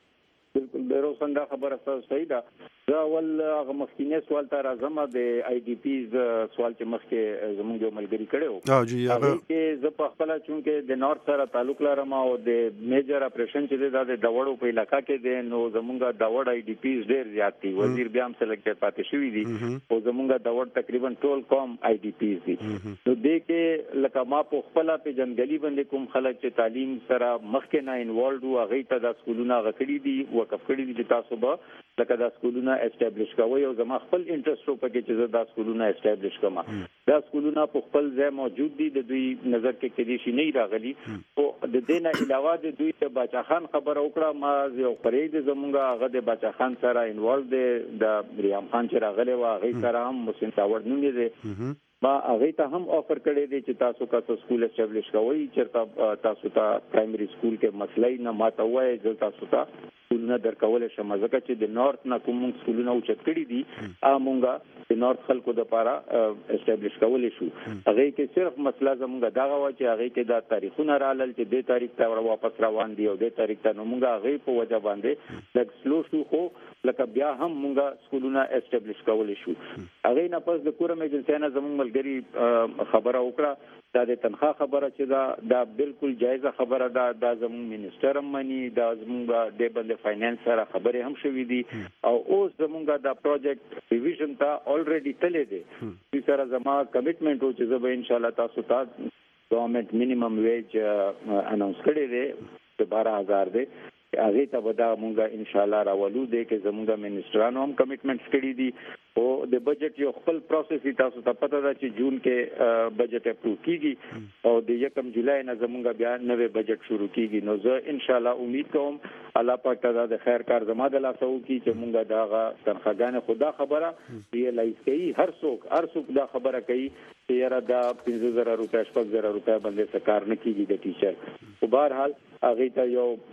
Speaker 6: بالکل بیرو څنګه خبره تاسو صحیح ده دا ول هغه مخکینه سوال ته راځم د آی ډی پیز سوال چې مخکې زموږ یو ملګری کړو
Speaker 5: جی هغه
Speaker 6: کې زه په خپل چونکه د نورث سره تعلق لرم او د میجر اپریشن چې د داوړو په علاقہ کې دي نو زموږ داوړ آی ډی پیز ډیر زیات دي وزیر بیا هم سلیکټ پاتې شوی دي او زموږ داوړ تقریبا ټول قوم آی ډی پیز دي نو د کې لکه ما په خپل په جنگلي باندې کوم خلک چې تعلیم سره مخکې نه انوالډ وو هغه ته د سکولونو غکړي دي وقف کړي دي چې تاسو به لکه د سکولونو اسټابلیش کوي او زما خپل انټرست په کې چې د سکولونو اسټابلیش کوم دا سکولونو په خپل ځای موجود دي د دوی نظر کې کېدي شي نه راغلي او د دې نه علاوه د دوی ته باچا خان خبر وکړه ما یو فرید زمونږه هغه د باچا خان سره انوالو دي د ریام خان چې راغلی و هغه سره هم مسلم تاوړ نوم دي ما هغه ته هم افر کړی دی چې تاسو کا سکول اسټابلیش کوئ چې تاسو ته پرایمري سکول کې مسلې نه ماته وایي چې تاسو ته سکولونه درکول شم ځکه چې د نورث نه کوم سکولونه اوچت کړي دي امونګه د نورث خلکو د لپاره اسټابلیش کول شو هغه کې صرف مسله زمونږه دا غوا چې هغه کې دا تاریخونه رالل چې د تاریخ ته واپس روان دي او د تاریخ ته نو مونږه هغه په وجه باندې لږ سلو شو خو لکه بیا هم مونږه سکولونه اسټابلیش کول شو هغه نه پس د کورم ایجنسی نه زموږ ملګری خبره وکړه دا د تنخواه خبره چې دا بالکل جایزه خبره ده دا زموږ منیسټر هم مني دا زموږ د بل فاینانس سره خبرې هم شوې دي او اوس زموږ دا پروجیکټ ریویژن ته الریډي تللی دی چې سره زما کمټمنټ و چې زه به ان شاء الله تاسو ته ګورنمنت مینیمم ویج اناونس کړی دی چې 12000 دی هغه ته به دا مونږه ان شاء الله راولو دي کې زموږ منیسټرانو هم کمټمنټس کړی دي او د بجټ یو خپل پروسس تاسو ته پته ده چې جون کې بجټ اپروو کیږي او د 1 جولای نه زموږ بیا نوې بجټ شروع کیږي نو زه ان شاء الله امید کوم الله پاک ته د خیر کار زما د لاسو کی چې مونږه دا تنخواګان خدا خبره ریلایز کوي هر څوک دا خبره کوي چې یاره دا 15000 روپیا 6000 روپیا باندې سکار نه کیږي د ټیچر په بهر حال هغه ته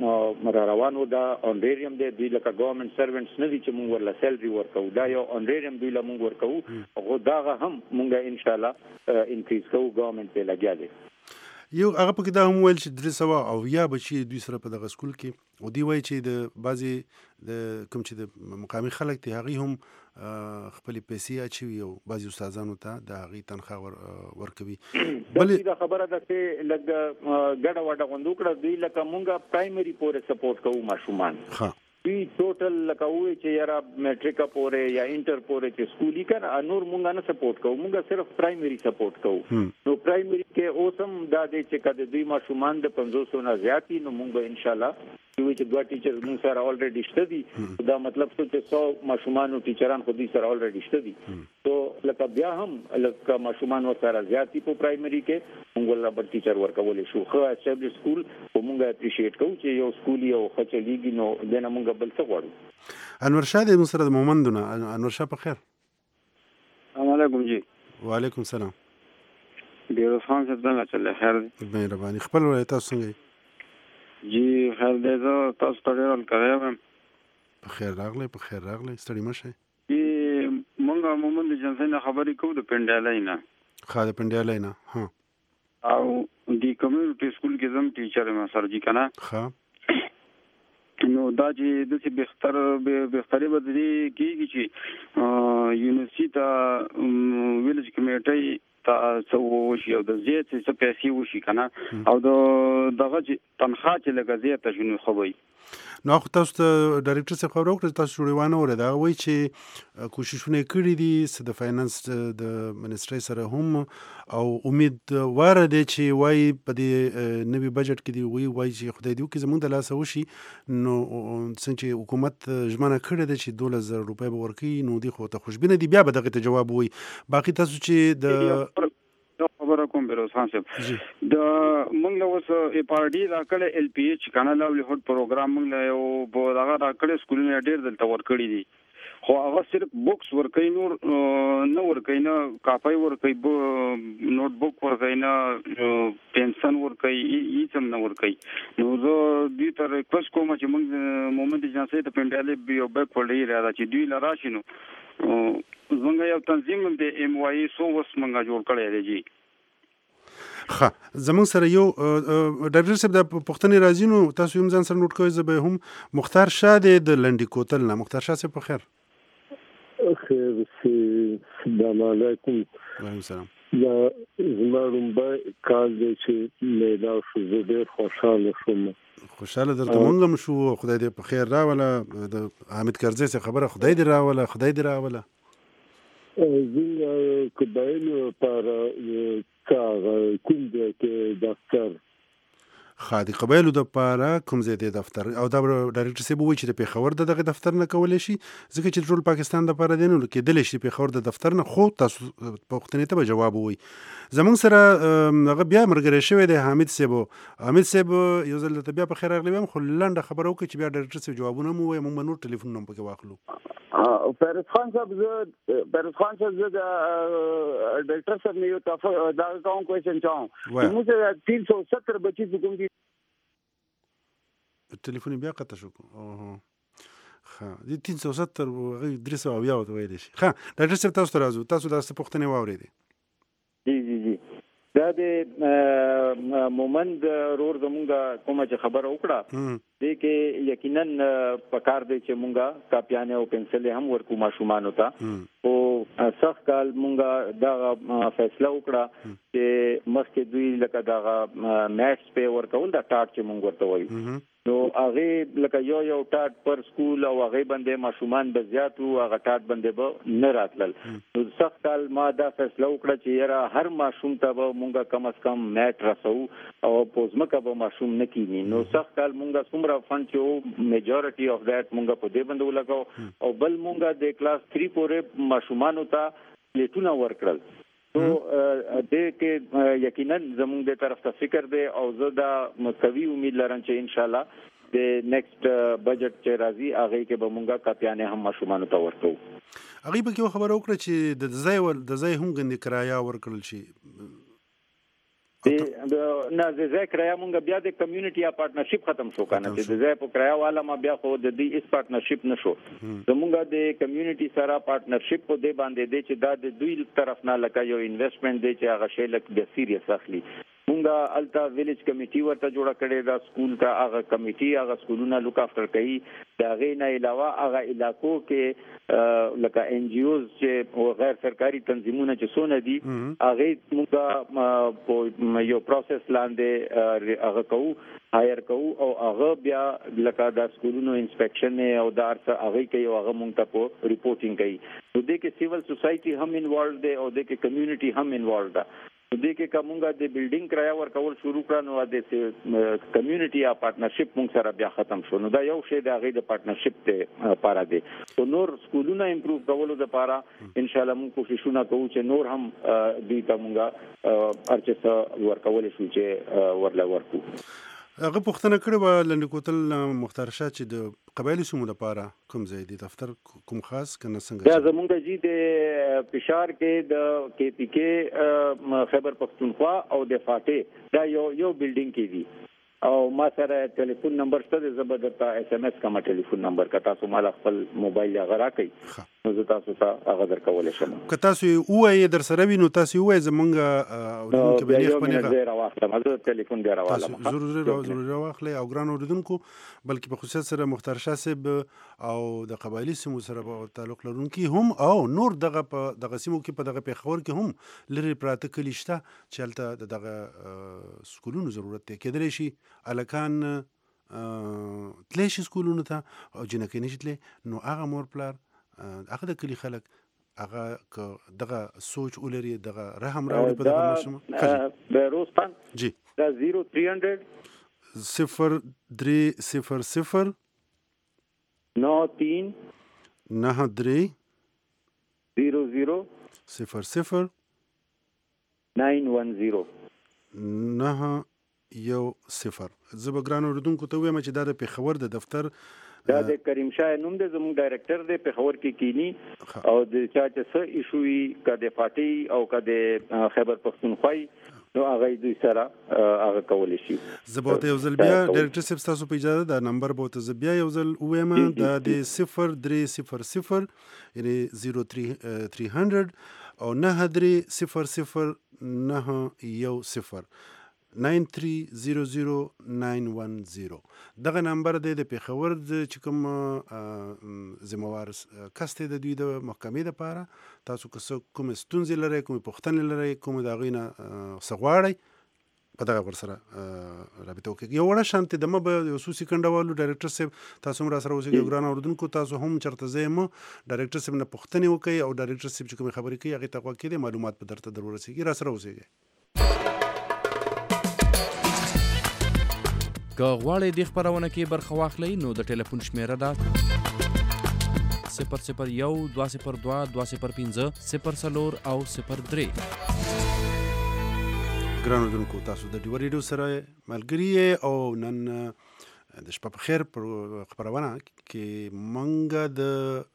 Speaker 6: یو روانو دا اونریریم دی دوی لکه ګورنمنت سروینټس نه دي چې مونږ ورله سیلري ورکو دا یو اونریریم دوی له مونږ ورکو او دا هم مونږه ان شاء الله انکریز کوو ګورنمنت په لګیا دي
Speaker 5: یو هغه پکې دا هم ویل چې 300 او یا بچي دوی سره په دغه سکول کې او دی وایي چې د بعضي د کوم چې د مقامي خلک ته هغه هم خپل پیسې اچوي او بعضي استادانو ته د هغه تنخواه ورکوي
Speaker 6: بلې دا خبره ده چې لګ ګډه وډه غوندوکړه دوی لکه مونږه پرایمري پورې سپورټ کوو ماشومان
Speaker 5: ها
Speaker 6: وی ټوټل لکه وې چې یاره میټریک پورې یا انټر پورې چې سکولي کړه نور مونږه نه سپورټ کوو مونږه صرف پرایمري سپورټ کوو نو پرایمري کې اوسم دا دې چې کده دوی ماشومان د 500 نه زیاتی نو مونږ ان شاء الله چې دوه ټیچرز مون سره الریډي شته دي دا مطلب څه چې 100 ماشومان او ټیچران خو دې سره الریډي شته دي تو لکه بیا هم لکه ماشومان ورسره زیاتی په پرایمري کې موږ ولا بل ټیچر ورکولې شو خو اسټابلیش سکول موږ اپریشیټ کوو چې یو سکول یو خچلېږي نو دنه موږ بل څه غواړو.
Speaker 5: انور شاه د مصر د مومندونه. انور شاه په خیر.
Speaker 12: السلام علیکم جی.
Speaker 5: وعلیکم السلام.
Speaker 12: ډیر خان صاحب څنګه چلې خیر دی؟
Speaker 5: مهرباني. خپل ولایت تاسو څنګه
Speaker 12: جی خیر دی؟ زه تاسو ته ډیر الکرایم.
Speaker 5: په خیر راغلی. په خیر راغلی. ستړي مشه.
Speaker 12: مونږه مومند جنسي نه خبرې کوو د پنډیالۍ نه.
Speaker 5: ښه د پنډیالۍ نه. ها
Speaker 12: او د کمیونټي سکول کې زم ټیچر یم سر جی کنه.
Speaker 5: ښه
Speaker 12: نو دا چې د څه بهتري بدري کیږي چې یونیورسيټي ته ویلج کمیټي ته څو وشي او د زیات څه پیسې وشي کنه او دغه تنخواه چې لګا زیاته شنو خو وي.
Speaker 5: نو خو تاسو ته ډایرکټر څخه خبر وکړه تاسو جوړوانه وره دا وایي چې کوششونه کړي دي د فاینانس د منیسټري سره هم او امید واره دي چې وایي په دې نوي بجټ کې دی وایي چې خدای دې وکړي زموږ د لاسه وشي نو څنګه چې حکومت ژمنه کړې ده چې 2000 روپۍ به ورکړي نو دی خو ته خوشبینه دي بیا به دغه ته جواب وایي. باقي تاسو چې د
Speaker 12: خبره کوم بیروز خان صاحب د موږ له اوس اپارډي راکړه ال پی ایچ کنه لاولې هوټ پروګرام موږ له یو په دغه راکړه سکولونه ډیر دلته ورکړي دي خو هغه صرف بوکس ورکړي نور نه ورکړي نه کاپي ورکړي نوٹ بک ورکړي نه پنسن ورکړي هیڅ هم نه ورکړي نو زه دې تر ریکوست کوم چې موږ مومند جنسي ته پنډالې یو بیک وړي راځي چې دوی لراشي نو زمونږ یو تنظیم د ام وای سو وس مونږ جوړ کړی دی جی.
Speaker 5: ښه زمونږ سره یو ډاکټر صاحب د پښتنې راځي نو تاسو هم ځان سره نوٹ کوئ زه به هم مختار شاه دی د لنډي کوتل نه. مختار شاه صاحب په خیر.
Speaker 13: خیر السلام علیکم.
Speaker 5: وعلیکم السلام.
Speaker 13: دا زما لومبی کال دی چې میلاو شو زه ډېر خوشحاله شوم.
Speaker 5: خوشحاله درته مونږ هم شو خدای دې په خیر راوله د حامد کرزي څخه خبره خدای دې راوله خدای دې راوله.
Speaker 13: زنګ قبایلو پر کوم ځای کې دفتر
Speaker 5: خادي قبایلو د پاره کوم ځای دی دفتر او دا ډایرکټر صاحب وایي چې د پیښور دغه دفتر نه کولای شي ځکه چې ټول پاکستان د پاره دی نو کېدلی شي پیښور د دفتر نه خو تاسو پښتنې ته به جواب وایي. زمونږ سره هغه بیا مرګري شوی دی حامد صاحب یو ځل ته بیا په خیر راغلی وم خو لنډه خبره وکړي چې بیا ډایرکټر صاحب جوابونه مو وایي موږ نور ټلیفون هم پکې واخلو.
Speaker 11: پیروز خان صاحب زه د ډاکټر صاحب نه یو تاسو دا کوم کوېشن چاهم موږ 370 بچی کوم دي
Speaker 5: ټلیفون بیا قطع شو. ها دي 370 غي 300 بیا وته ویل شي. ها ډاکټر صاحب تاسو ته راځو تاسو د پښتنې واورېدي.
Speaker 6: جی دا د مومند رور زمونږه کومه چې خبره وکړه دې کې یقینا پکار دی چې مونږه کاپیانه او پنسل هم ورکو ماشومان ته او سخت کال مونږه دا فیصله وکړه چې مخکې دوی لکه دا میټس په ورکول دا ټاټ چې مونږ ورته وایو نو هغه لکه یو ټاټ پر سکول او هغه باندې ماشومان به زیات او هغه ټاټ باندې به نه راتلل نو سخت کال ما دا فیصله وکړه چې یاره هر ماشوم ته به مونږه کم از کم میټ رسو او پوزمکه به ماشوم نه کینی نو سخت کال مونږه څومره فند چې میجورټي اف دیٹ مونږه په دې باندې ولګاو او بل مونږه د کلاس 3 پورې ماشومان ته پلیټونه ورکړل نو دې کې یقینا زموږ د طرف ته فکر دی او زه دا مستوي امید لرم چې ان شاء الله د نیکسټ بجټ چې راځي هغه کې به مونږه کاپیانه هم ماشومان ته ورکو.
Speaker 5: هغه به یو خبره وکړه چې د ځای هم غندې کرایه ورکړل شي
Speaker 6: نه د ځای کرایه مونږ بیا د کمیونټي پارټنرشپ ختم شو کنه چې د ځای په کرایه والا ما بیا خو د دې اس پارټنرشپ نشو زمونږ د کمیونټي سره پارټنرشپ په دې باندې دی چې دا د دوی طرف نه لکه یو انویسټمنٹ دی چې هغه شی لکه د سیریس اخلي مونږه التا ویلیج کمیټي ورته جوړه کړې دا سکول ته هغه کمیټي هغه سکولونه لوک افټر کوي دا غي نه علاوه هغه علاقو کې لکه ان جی اوز چې غیر سرکاري تنظیمونه چې سونه دي هغه مونږه یو پروسس لاندې هغه کوو هایر کوو او هغه بیا لکه دا سکولونو انسپیکشن او دا ارڅ هغه کوي هغه مونږ ته په ریپورټینګ کوي نو دې کې سیول سوسایټي هم انوالو دی او دې کې کمیونټي هم انوالو ده دې کې کومه د بلډینګ کرایه ورکول شروع کړه نو د کمیونټي یا پارټنرشپ موږ سره بیا ختم شو. نو دا یو شی د هغه د پارټنرشپ ته لپاره دی. او نور سکولونه امپروو کولو لپاره ان شاء الله موږ کوششونه کوو چې نور هم دې ته موږ ارچته ورکول شو چې ورلا ورکو.
Speaker 5: هغه پوښتنه کړې و لنډ کوتل مختار شاه چې د قبایلی سیمو لپاره کوم ځای دی دفتر کوم خاص کنه څنګه
Speaker 6: دا زمونږ جی د پشار کې د کې پی کې خیبر پختونخوا او د فاتح دا یو بلډینګ کې دی او ما سره ټلیفون نمبر شته زبردسته اس ام اس کومه ټلیفون نمبر کا تاسو مال خپل موبایل غرا کوي نو زه تاسو ته هغه درکول شم.
Speaker 5: که تاسو وایي در سره وینو تاسو وایي زمونږ اوریدونکو به نه خپل
Speaker 6: غیر واخله مزه ټلیفون دی راواله
Speaker 5: ضروري واخله او ګران اوریدونکو بلکې په خصوص سره مختار شاه صاحب او د قبایلی سیمو سره تعلق لرونکي هم او نور دغه سیمو کې په دغه پیښور کې هم لري پراته کلی شته چې هلته دغه سکولونو ضرورت دی کېدلی شي الکان تلی شي سکولونو ته او جنکې نشي تلی نو هغه مور پلار هغه د کلی خلک هغه دغه سوچ ولري دغه رحم راوړي په دغه ماشوم
Speaker 6: بیروستان
Speaker 5: جی
Speaker 6: دا 0300
Speaker 5: 0300
Speaker 6: 93 00
Speaker 5: 00
Speaker 6: 910
Speaker 5: زه به ګران اوریدونکو ته وایم چې دا د پیښور د دفتر
Speaker 6: دا د کریم شاه نوم د زموږ ډایرکټر دی پیښور کې کینی او د چا چې څه ایشوي کده فاتح او کده خیبر پختونخوا نو هغه دوی سره هغه کول شي.
Speaker 5: زبوت یو ځل بیا ډایرکټر صاحب تاسو په اجازه دا نمبر بوت زه بیا یو ځل وایم دا د 0300 یعنی 0300 او 9300 910 9300 دغه نمبر دی د پیښور چې کوم ذمہوار کس دی د دوی د محکمې لپاره تاسو که کوم ستونزې لرئ کوم پوښتنې لرئ کوم د هغوی نه څه غواړئ په دغه ورسره رابطه وکړئ. یو وړه شانتې دمه به یو څو سیکنډه والو ډایرکټر صاحب تاسو هم راسره اوسئ ګران اورېدونکو تاسو هم چېرته ځئ مه ډایرکټر صاحب نه پوښتنې وکړئ او ډایرکټر صاحب چې کومې خبرې کوي هغې ته غوږ کېدئ معلومات به درته در ورسېږي راسره اوسئ.
Speaker 14: که غواړئ دې خپرونه کې برخه واخلئ نو د ټلیفون شمیره ده 001 202 205 04 او 03.
Speaker 5: ګران اوریدونکو تاسو د ډیو ریډیو سره ملګري او نن د شپه په خیر پر خبرونه کې منګه د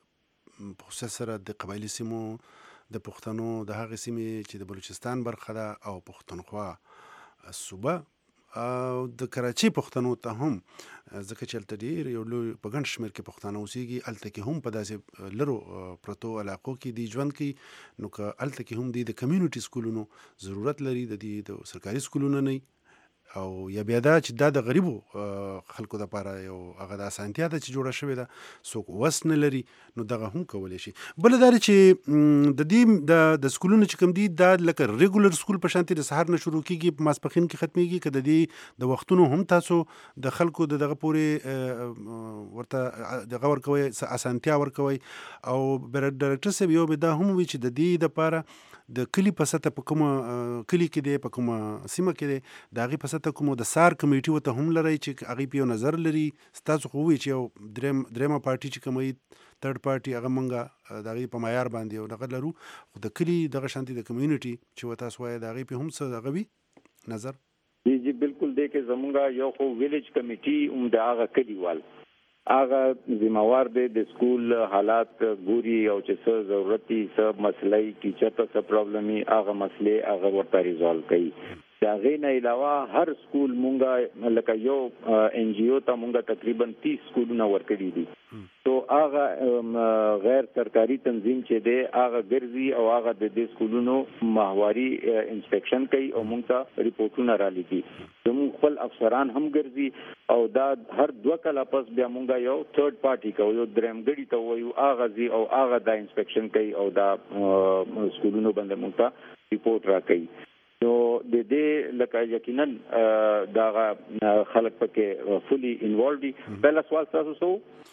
Speaker 5: خصوص سره د قبایلی سیمو د پښتنو د هغې سیمې چې د بلوچستان برخه ده او پښتونخوا صوبه او د کراچۍ پښتنو ته هم ځکه چې هلته ډېر یو لوی په ګڼ شمېر کې پښتانه اوسېږي هلته کې هم په داسې لرو پرتو علاقو کې دی ژوند کوي نو که هلته کې هم دی د کمیونټي سکولونو ضرورت لري د دې د سرکاري سکولونو نه او یا بیا دا چې دا د غریبو خلکو دپاره یو هغه د اسانتیا ده چې جوړه شوې ده څوک وس نه لري نو دغه هم کولی شي. بله دا چې د دې د سکولونو چې کوم دي دا لکه ریګولر سکول په شانتې د سهار نه شروع کېږي په ماسپښین کې ختمیږي که د دې د وختونو هم تاسو د خلکو د دغه پورې ورته دغه ورکوئ اسانتیا ورکوئ او ډایرکټر صاحب یو به دا هم وي چې د دې دپاره د کلی په سطح په کومه کلی کې دی په کومه سیمه کې دی د هغې په سطح کومو د سار کمیټي ورته هم لرئ چې هغې په یو نظر لري ستاسو خو ووایي چې یو درېیمه پارټي چې کومه وي تھرډ پارټي هغه مونږ د هغې په معیار باندې یو دغه لرو خو د کلي دغه شانتې د کمیونټي چې ورته تاسو وایي د هغې په هم څه دغه وي نظر
Speaker 6: جی بالکل دی کې زمونږ یو خو ویلیج کمیټي هم د هغه کلیوال هغه ذمہوار دی د سکول حالات ګوري او چې څه ضرورت دي څه مسلې ټیچر ته څه پرابلم وي هغه مسلې هغه ورته ریزالو کوي. د هغې نه علاوه هر سکول مونږه لکه یو ان جی او ته مونږه تقریبا 30 سکولونه ورکړي دي تو هغه غیر سرکاري تنظیم چې دی هغه ګرځي او هغه د دې سکولونو ماهواري انسپیکشن کوي او مونږ ته ریپورټونه را لیکي. زموږ خپل افسران هم ګرځي او دا هر 2 کاله پس بیا مونږ یو تھرډ پارټي کوو یو درېمګړي ته وایو هغه ځي او هغه دا انسپیکشن کوي او دا سکولونو باندې مونږ ته ریپورټ را کوي. نو د دې لکه یقینا دا خلک پکې فولي انوالو دي. بل سوال تاسو سو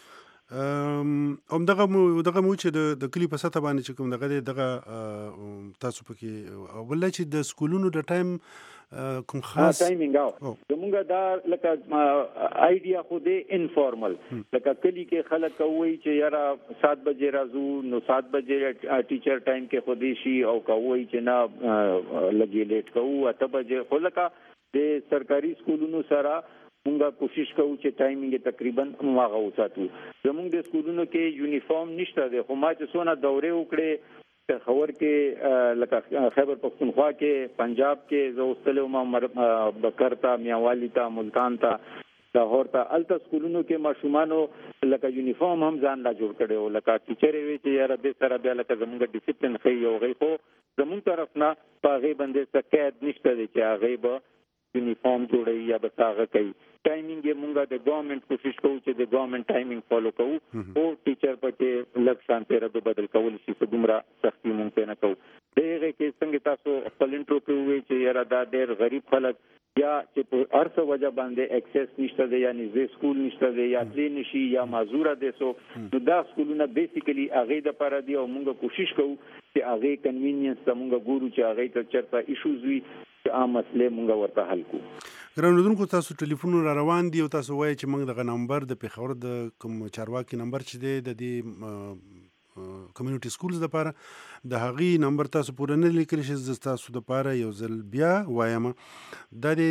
Speaker 5: دغه مو چې د کلی په سطح باندې چې کوم دغه تاسو پکې ولله چې د سکولونو د ټایم کوم خاص
Speaker 6: ټایمینګ او زمونږ دا لکه آیډیا خو دې انفارمل لکه کلی کې خلک کوي چې یاره 7 بجې راځو نو 7 بجې ټیچر ټایم کې خو دې شي او کوي چې نه لګي لیټ کوو 8 بجې خو لکه د سرکاري سکولونو سره مونږه کوشش کوو چې ټایمینګ تقریبا ماغه وساتو زمونږ د سکولونو کې یونیفارم نشته دی خو ما چې څونه دورې وکړې خبر کې لکه خیبر پختونخوا کې پنجاب کې زوستلو ما بکرتا میاوالی تا ملتان تا لاهور ته الته سکولونو کې ماشومانو لکه یونیفارم هم ځان لا جوړ کړي او لکه ټیچر وی چې یاره به سره بیا لکه زمونږ ډیسپلین خي او غي خو زمونږ طرف نه پاغه باندې سکایت نشته دی چې هغه به یونیفارم جوړي یا به تاغه کوي ټایمینګ یې مونږه د ګورنمنت کوشش کوو چې د ګورنمنت ټایمینګ فالو کوو او ټیچر پته لږ شانته رد بدل کول شي په دومره سختي مونږ نه کوو دغه کې څنګه تاسو خپل انټرو کې وی چې یاره دا ډېر غریب خلک یا چې په ارث وجه باندې اکسس نشته دی یعنی زی سکول نشته دی یا تلی نشي یا معذوره دي سو نو دا سکولونه بیسیکلی هغه د لپاره دی او مونږ کوشش کوو چې هغه کنوینینس مونږ ګورو چې هغه ته چرته ایشوز وي عام مسله مونږ ورته حل کو
Speaker 5: ګرانودونکو تاسو ټلیفون را روان دی او تاسو وایي چې موږ دغه نمبر د پیښور د کوم چارواکي نمبر چې دی د دې کمیونټي سکولز لپاره د هغې نمبر تاسو پوره نه لیکلی شئ زه تاسو دپاره یو ځل بیا وایم دا دی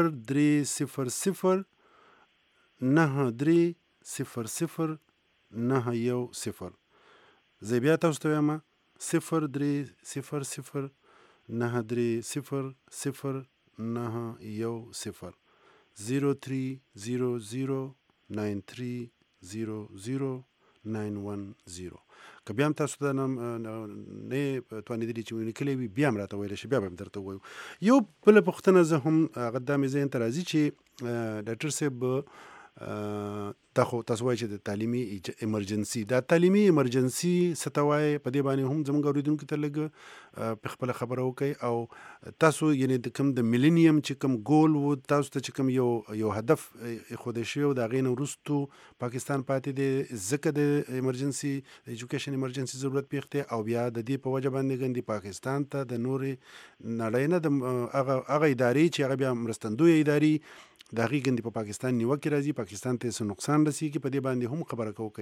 Speaker 5: 0300 9300 زه بیا تاسو ته وایم 0300 9300 0300930091 که بیا هم تاسو ته نه توانېدلي چې ونیکلی وي بیا هم راته ویلی شي بیا به هم درته ووایو یو بله پوښتنه زه هم هغه دا مې ذهن ته راځي چې ډاکټر صاحب دا خو تاسو وایي چې د تعلیمي ایمرجنسي دا تعلیمي ایمرجنسي څه ته وایي په دې باندې هم زموږ اورېدونکو ته لږ په خپله خبره وکړئ او تاسو یعنې د کوم د ملینیم چې کوم ګول و تاسو ته چې کوم یو هدف ایښودی شوی و د هغې نه وروستو پاکستان پاتې دی ځکه د ایمرجنسي د ایجوکیشن ایمرجنسي ضرورت پېښ دی او بیا د دې په وجه باندې ګندي پاکستان ته د نورې نړۍ نه د هغه ادارې چې هغه بیا مرستندویه ادارې د هغې ګندې په پاکستان نیوکې راځي پاکستان ته څه نقصان رسیږي په دې باندې هم خبره کوئ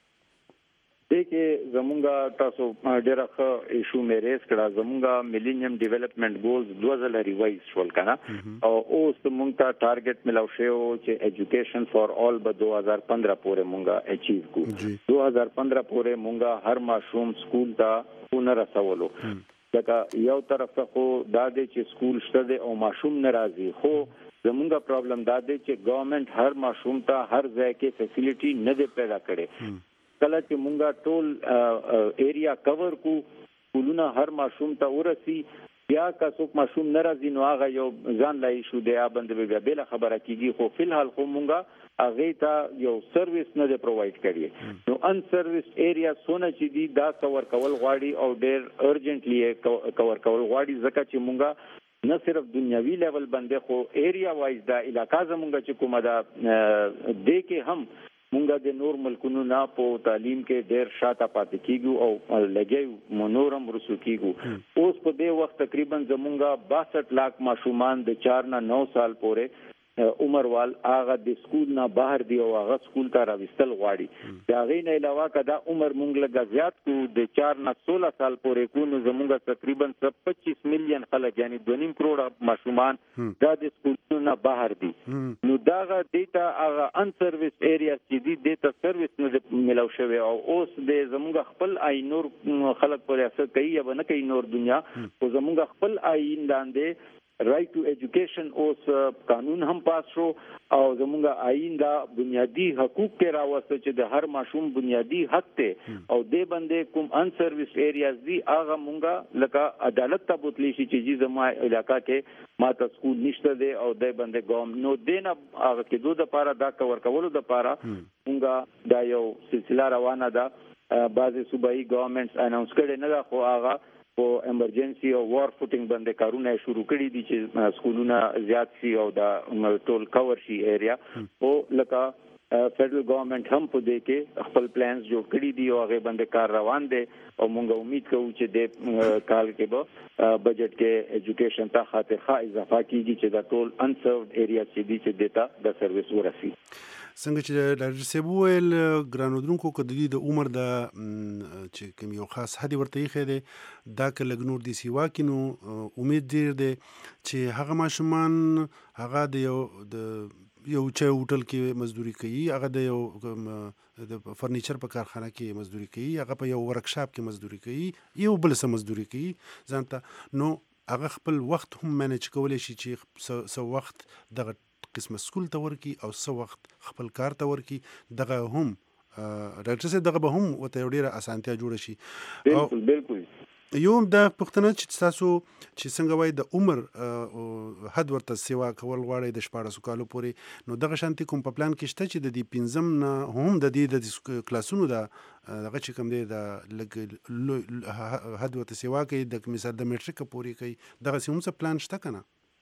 Speaker 6: دې کې زمونږ تاسو ډېره ښه ایشو مې ریز کړه زمونږ ملینیم ډیولپمنٹ ګولز 2000 ریوایز شول کنه او اوس مونږ ته ټارګټ ملاو شو چې ایجوکیشن فار آل به 2015 پورې مونږه اچیو کو 2015 پورې مونږه هر ماشوم سکول ته ونه رسولو لکه یو طرف ته خو دا دی چې سکول شته دی او ماشوم ناراضي خو زمونږ پرابلم دا دی چې ګورنمنت هر ماشوم ته هر ځای کې فیسیلیټي نه دی پیدا کړي کله چې مونږه ټول ایریا کور کو سکولونه هر ماشوم ته ورسي بیا که څوک ماشوم ناراضي نو هغه یو ځان لای شو دی باندې بیا بل خبره کیږي خو فلحال خو مونږه هغه ته یو سرویس نه دی پرووایډ کړی نو ان سرویس ایریا سونه چې دی دا کور کول غواړي او ډېر ارجنټلی کور کول غواړي ځکه چې مونږه نه صرف دنیاوی لیول باندې خو ایریا وایز دا علاقہ زمونږ چې کومه دا دې کې هم مونږه د نور ملکونو نه په تعلیم کې ډېر شاته پاتې کیږو او لګیو منورم رسو کیږو اوس په دې وخت تقریبا زمونږه 62 लाख ماشومان د 4 نه 9 سال پورې عمر وال هغه د سکول نه بهر دی او هغه سکول ته راوستل غواړي دا غي نه علاوه کدا عمر مونږ لږ زیات کو د 4 نه 16 سال پورې کو نو زمونږه تقریبا 25 میلیون خلک یعنی 2.5 کروڑ ماشومان دا د سکول نه بهر دي نو دا دیتا هغه ان سرویس ایریا چې دی دیتا سرویس نه ملاو شوی او اوس د زمونږه خپل آئینور خلک پر اثر کوي یا نه کوي نور دنیا او زمونږه خپل آئین لاندې رائټ ټو ایجوکیشن اوس قانون هم پاس شو او زمونږه آئین دا بنیادی حقوق کې راوسته چې د هر ماشوم بنیادی حق ته او دې باندې کوم ان سرویس ایریاز دی هغه مونږه لکه عدالت ته بوتلی شي چې زما علاقہ کې ماته سکول نشته دی او دې باندې ګوم نو دینه هغه کې دوه لپاره دا کور کولو لپاره مونږه دا یو سلسله روانه ده بعضي صوبایي ګورنمنټس اناونس کړي نه دا خو هغه په ایمرجنسي او وار فوټینګ باندې کارونه شروع کړي دي چې سکولونه زیات شي او دا ټول کور شي ایریا او لکه فدرل ګورنمنت هم په دې کې خپل پلانز جوړ کړی دي او هغه باندې کار روان دي او موږ امید کوو چې د کال کې به بجټ کې ایجوکیشن ته خاطر اضافه کیږي چې د ټول انسرవ్ড ایریا چې دي چې دیتا د سرویس ورسي.
Speaker 5: څنګه چې ډاکټر صاحب وویل ګرانو درونکو که د دې د عمر د چې کوم یو خاص حد ورته ایښی دی دا که لږ نور دې سیوا کړي نو امید ډېر دی چې هغه ماشومان هغه د یو چای هوټل کې مزدوري کوي، هغه د یو د فرنیچر په کارخانه کې مزدوري کوي، هغه په یو ورکشاپ کې مزدوري کوي، یو بل څه مزدوري کوي ځان ته، نو هغه خپل وخت هم مینج کولی شي چې څه وخت دغه قسمه سکول ته ورکی او څه وخت خپل کار ته ورکی. دغه هم ډاکټر صاحب دغه به هم ورته یو ډېره اسانتیا جوړه شي.
Speaker 6: بالکل
Speaker 5: یو د پښتنه چې تاسو چې څنګه وای د عمر حد ورته سیوا کول غواړي د 14 کالو پورې، نو دغه شانتي کوم په پلان کې شته چې د دې 15 نه هم د دې د کلاسونو د دغه چې کوم دی د لګ حد ورته سیوا کوي د مثال د میټریک پورې کوي، دغه سیمه څه پلان شته کنه؟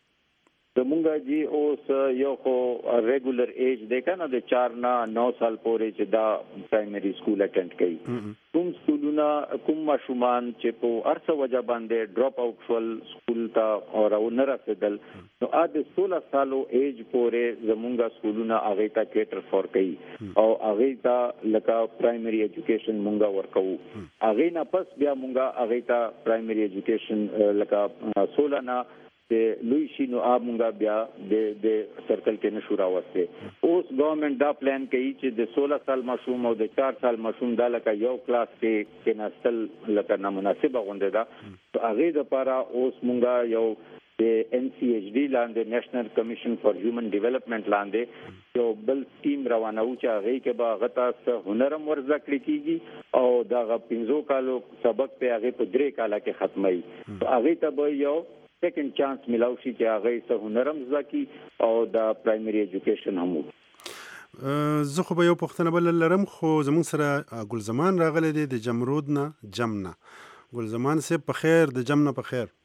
Speaker 6: زمونږ جی اوس یو خو ریګولر ایج دی کنه د 4 نه 9 سال پورې چې دا پرایمري سکول اټینډ کوي. کوم سکولونه کوم ماشومان چې په ارڅ وجه باندې ډراپ اوټ شول سکول ته او نه رسیدل، نو د 16 سالو ایج پورې زمونږ سکولونه هغه ته کیټر فور کوي او هغه ته لکه پرایمري ایجوکیشن مونږ ورکوو. هغه نه پس بیا مونږ هغه ته پرایمري ایجوکیشن لکه 16 نه لوی شي نو مونږه بیا د سرکل کې نشو راوسته. اوس ګورنمنت دا پلان کوي چې د 16 سال ماشوم او د 4 سال ماشوم دا لکه یو کلاس کې نستل لکه نامناسبه غونډه ده، هغه د لپاره اوس مونږه یو د NCHD لاندې نېشنل کمیشن فار هیومن ډیولپمنٹ لاندې یو بل سکیم روانو چې هغه کې به غته هنرم ورزده کړی کیږي او دا 15 کالو سبق په هغه په 3 کاله کې ختمي. هغه ته به یو سیکنډ چانس ملاو شي چې هغه څه هنرم زکی او د پرایمري ایجوکیشن هم.
Speaker 5: زه خو به یو پوښتنه بل لرم، خو زموږ سره ګلزمان راغلی دی د جمرود نه جمنه. ګلزمان صاحب په خیر، د جمنه په خیر.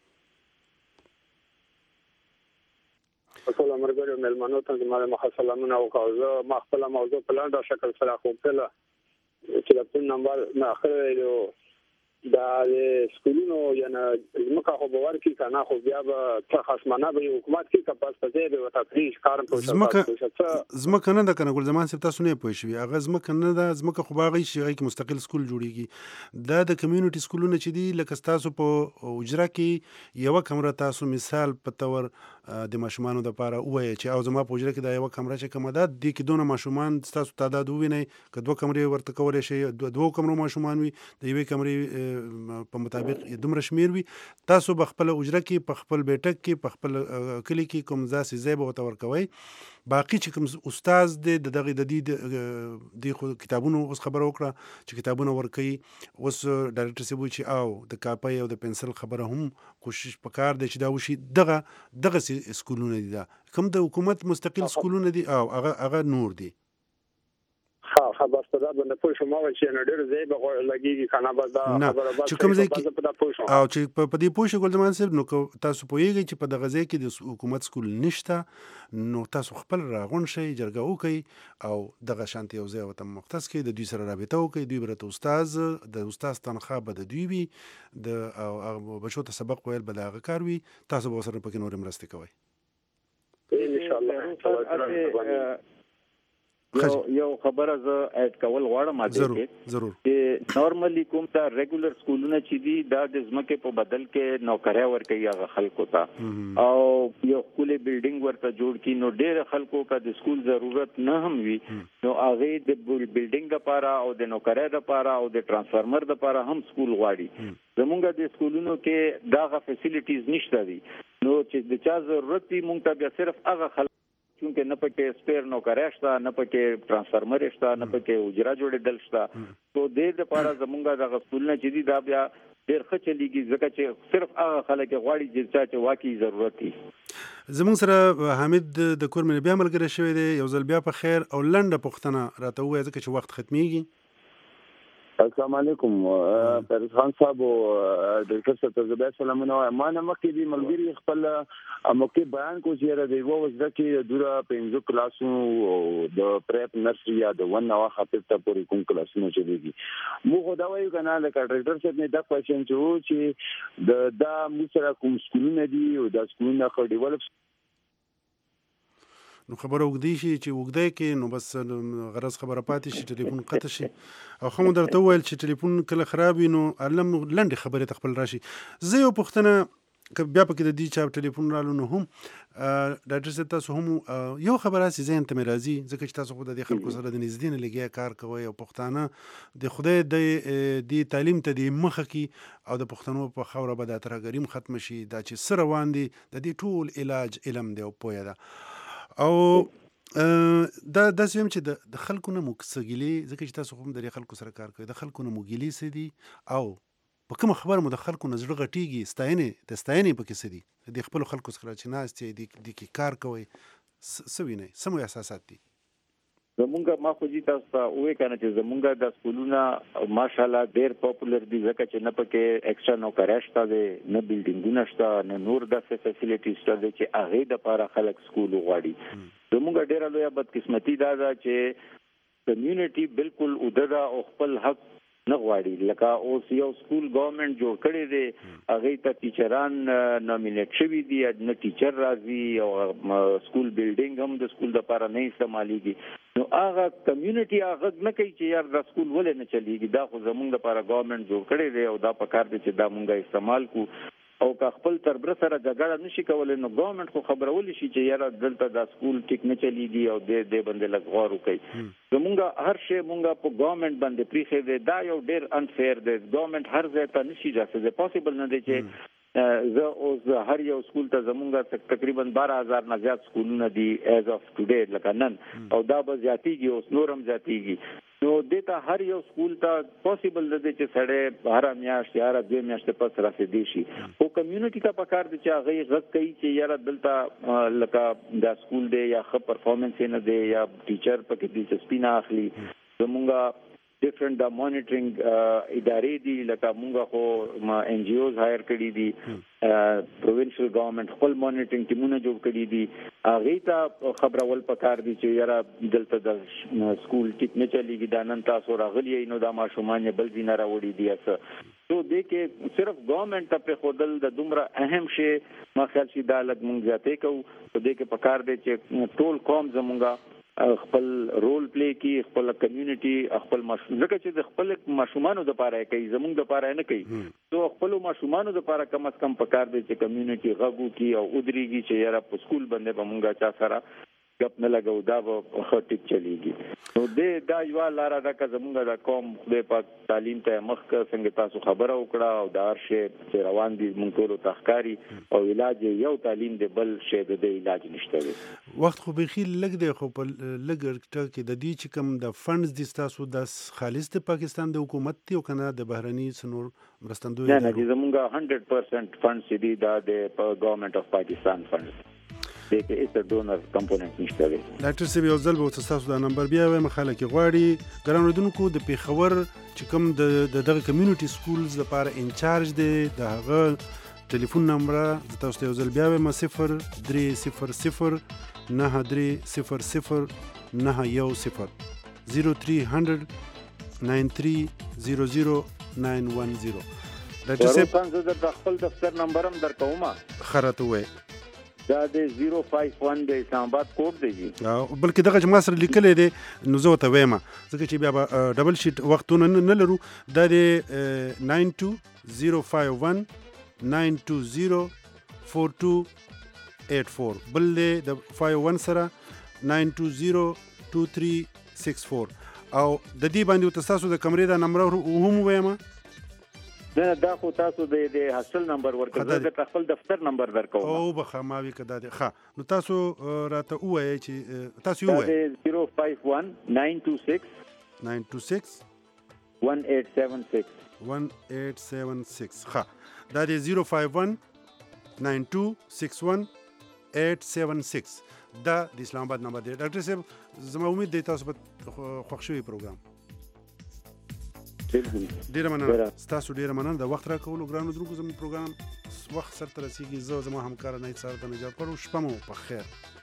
Speaker 15: ټول امرګرو ملمنو ته زما مخه سلامونه وکړه. ما خپل موضوع په لاندې شکل سره خو کله چې د ټول نمبر ما اخره دا سکولونو یا نه زمکه خو باور کی کنه خو بیا به خاصمانه به حکومت کی کپاس پځې به تفریش کارم پوښتنه
Speaker 5: زمکه نه ده کنه ګلزمان صاحب تاسو نه پوه شوي هغه زمکه نه ده، زمکه خو باغی شي کې مستقل سکول جوړیږي. دا د کمیونټي سکولونه چې دي لکه تاسو په اجرا کې یو کمره تاسو مثال په تور د ماشومان د لپاره وایي چې او زما په اجرا کې دا یو کمره چې کومه ده د کې دونه ماشومان تاسو تعداد وویني که 2 کمرې ورته کولای شي 2 کمرو ماشومان وي د یوې کمرې په مطابق دومره شمیر وي، تاسو په خپل اجره کې په خپل بیٹک کې په خپل کلی کې کوم ځاسې ځای به ورته ورکوي. باقي چې کوم استاد دی دغه د دې د خو کتابونو اوس خبره وکړه چې کتابونه ورکوي. اوس ډایرکټر صاحب چې او د کاپي او د پنسل خبره هم کوشش وکړ دی چې دا وشي. دغه سکولونه دي، دا کوم د حکومت مستقل سکولونه دي او هغه نور دي.
Speaker 15: خبر ستاسو باندې پوه شو ما چې نه ډېر ځای به لګيږي کنه به دا خبره به
Speaker 5: چې کوم ځای کې او چې په دې پوه شو ګلزمان صاحب نو تاسو پوهیږئ چې په دغه ځای کې د حکومت سکول نشته، نو تاسو خپل راغون شئ جرګه وکړئ او دغه شانتي یو ځای ورته مختص کړئ، د دوی سره رابطه وکړئ، دوی برته د استاد تنخواه به د دوی وي د بچو ته سبق ویل به د هغه کار وي، تاسو به ورسره پکې نورې مرستې کوئ
Speaker 15: ان شاء الله.
Speaker 6: یو خبره ز اډ کول غواړم ماده
Speaker 5: ضرور
Speaker 6: چې نورمالي کوم تا ریګولر سکولونه چې دي دا د ځمکه په بدل کې نوکریا ورکوي هغه خلکو ته او یو سکولي بلډینګ ورته جوړ کی، نو ډېر خلکو کا د سکول ضرورت نه هم وي، نو هغه د بلډینګ لپاره او د نوکریا لپاره او د ترانسفارمر لپاره هم سکول غواړي. زمونږ د سکولونو کې داغه فیسیلیټیز نشته دي، نو چې د چا ضرورت وي مونږ ته بیا صرف هغه خلک چونکه نه پکې سپیر نوکریا شته، نه پکې ترانسفارمر شته، نه پکې اجرا جوړېدل شته، نو د لپاره زمونږ د سکولونه چې دي دا بیا ډېر ښه چلیږي ځکه چې صرف هغه خلک غواړي چې واقعي ضرورت وي.
Speaker 5: زمونږ سره حمید د کور مې بیا ملګری شوی دی، یو ځل بیا په خیر او لنډه پوښتنه راته ووایه ځکه چې وخت ختمیږي.
Speaker 11: السلام علیکم فیروز خان صاحب او ډاکټر صاحب ته زبې سلامونه وایم. ما نه مخکې دې ملګري خپل موقع بیان کو چې د یو وځه کې دوره پنځه کلاسونو د پریپ نرسري یا د ون او خاطر ته پورې کوم کلاسونو چلیږي. موږ دا وایو کنه د ډاکټر صاحب نه دا کوېشن چې دا موږ سره کوم سکولونه دي او دا سکولونه خو ډیولپ
Speaker 5: نو خبره وګدي شي چې وګدای کې نو بس غرض خبره پاتې شي ټلیفون قطع شي او خو درته وویل چې ټلیفون کله خراب وي نو علم لنډې خبرې تخپل راشي. زه یو پوښتنه بیا پکې د دې چا ټلیفون رالو نو هم ډاکټر صاحب تاسو هم یو خبره سي ذهن ته راځي ځکه چې تاسو خو د خلکو سره د نږدې نه لګیا کار کوي او پښتانه د خدای د تعلیم ته د مخه کې او د پښتنو په خوره به د ترګریم ختم شي دا چې سره روان دي د دې ټول علاج علم دی او پوهه ده او دا داسې هم چې د خلکو نه مکسګلی ځکه چې تاسو هم د خلکو سره کار کوي د خلکو نه مګلی سي دي او په کوم خبر مو د خلکو نه زړه غټیږي ستاینې پکې سي دي د خپل خلکو سره چې ناستې د کې کار کوي سوي نه سمو احساسات دي.
Speaker 6: زمونږه ما خو جی تاسو ته وې کنه چې زمونږه د سکولونه ماشاءالله ډېر پاپولر دي ځکه چې نه پکې ایکسټرا نو کارشته دي نه بلډینګونه شته نه نور د فیسیلیټیز شته چې هغه د لپاره خلک سکول غواړي. زمونږه ډېر لوی بدقسمتي دا چې کمیونټي بالکل وددا او خپل حق نه غواړي. لکه اوس یو سکول ګورنمنت جوړ کړی دی هغه ته ټیچران نامینیټ شوي دي نه ټیچر راځي او سکول بلډینګ هم د سکول لپاره نه استعمالېږي. نو هغه کمیونټي هغه نه کوي چې یار د سکول ولې نه چلیږي. دا خو زمونږ لپاره ګورنمنت جوړ کړی دی او دا پکار دی چې دا مونږه استعمال کو او که خپل تربره سره جګړه نشي کولای نو ګورنمنت خو خبرول شي چې یاره دلته د سکول ټیک نه چلیږي او د باندې لږ غور وکړي. زمونږ هر شی مونږ په ګورنمنت باندې پریخي دی دا یو ډیر انفیر دی. ګورنمنت هر ځای ته نشي رسېدلی پاسبل نه دی چې زه اوس هر یو سکول ته زمونږ تقریبا 12,000 نه زیات سکولونه دي ایز اف ټوډے لکه نن او دا به زیاتیږي اوس نور هم زیاتیږي. نو دته هر یو سکول ته پاسبل دی چې سړی هر میاشت یا هر دوه میاشتې پس راسېدي شي. او کمیونټي ته پکار دي چې هغه غږ کوي چې یاره دلته لکه دا سکول دی یا ښه پرفارمنس نه دی یا ټیچر پکې دلچسپي نه اخلي. زمونږ ډیفرنٹ د مانیټرینګ ادارې دي لکه مونږ خو ان جی اوز هایر کړي دي پروینشل ګورنمنت خپل مانیټرینګ ټیمونه جوړ کړي دي هغه ته خبرول پکار دي چې یاره دلته د سکول ټیک نه چلیږي دا نن تاسو راغلی نو دا ماشومان بل ځای نه راوړي دي اسه تو دې کې صرف ګورنمنت ته خودل د دومره اهم شی ما خیال شي دا لږ مونږ زیاتې کوو. په دې کې پکار دی چې ټول قوم زمونږه خپل رول پلی کی خپل کمیونټي خپل ځکه چې د خپل ماشومانو د لپاره کوي زموږ د لپاره نه کوي. نو خپل ماشومانو د لپاره کم از کم پکار دی چې کمیونټي غږو کی او ودرېږي چې یاره په سکول باندې به مونږه چا سره ګپ نه لګو دا به ښه ټیک چلیږي. نو دا یو لاره ده که زمونږ د قوم خدای پاک تعلیم ته مخکې څنګه تاسو خبره وکړه او دا هر شی چې روان دي مونږ ټولو ته ښکاري او علاج یو تعلیم دی بل شی د علاج نشته دی.
Speaker 5: وخت خو بیخي لږ دی خو په لږ کې د دې چې کوم د فنډز دي تاسو د خالص د پاکستان د حکومت دی او کنه د بهرني سنور مرستندوی
Speaker 6: نه زمونږ 100% فنډز دي دا د ګورنمنت اف پاکستان فنډز دغه ایسه ډونر کمپوننټ نشته دی.
Speaker 5: ډاکټر صاحب یو ځل به تاسو دا نمبر بیا وایم خلک غواړي ګران اوردونکو د پیښور چې کوم د دغه کمیونټي سکولز لپاره انچارج دی د هغه ټلیفون نمبر تاسو ته یو ځل بیا وایم 0300 9300 910 0300 9300 910.
Speaker 6: ډاکټر صاحب زه د خپل دفتر نمبر هم درکوم
Speaker 5: خرته وای
Speaker 6: دا د 051 د اسلام آباد کوډ دی
Speaker 5: بلکې دغه چې ما سره لیکلی دی نو زه ورته وایم ځکه چې بیا به ډبل شیټ وختونه نه لرو دا د 92051 920 4284 بل دی د 51 سره 920 2364 او د دې باندې تاسو د کمرې دا نمبر هم وایم
Speaker 6: دا خو تاسو د هاستل نمبر ورکړئ د خپل دفتر نمبر درکوم
Speaker 5: او بخماوي کدا دی ښه نو تاسو راته وایي چې تاسو وایي
Speaker 6: 051 926 1876
Speaker 5: ښه دا دی 051 9261 876 دا د اسلام آباد نمبر دی. ډاکټر صاحب زما امید دی تاسو په خوښ شوی پروګرام ډیره مننه تاسو ډیره مننه د وخت راکولو ګرانو درنو زموږ پروګرام وخت سره رسیدي زه زما همکار نه سره د نجات پرو شپه مو په خیر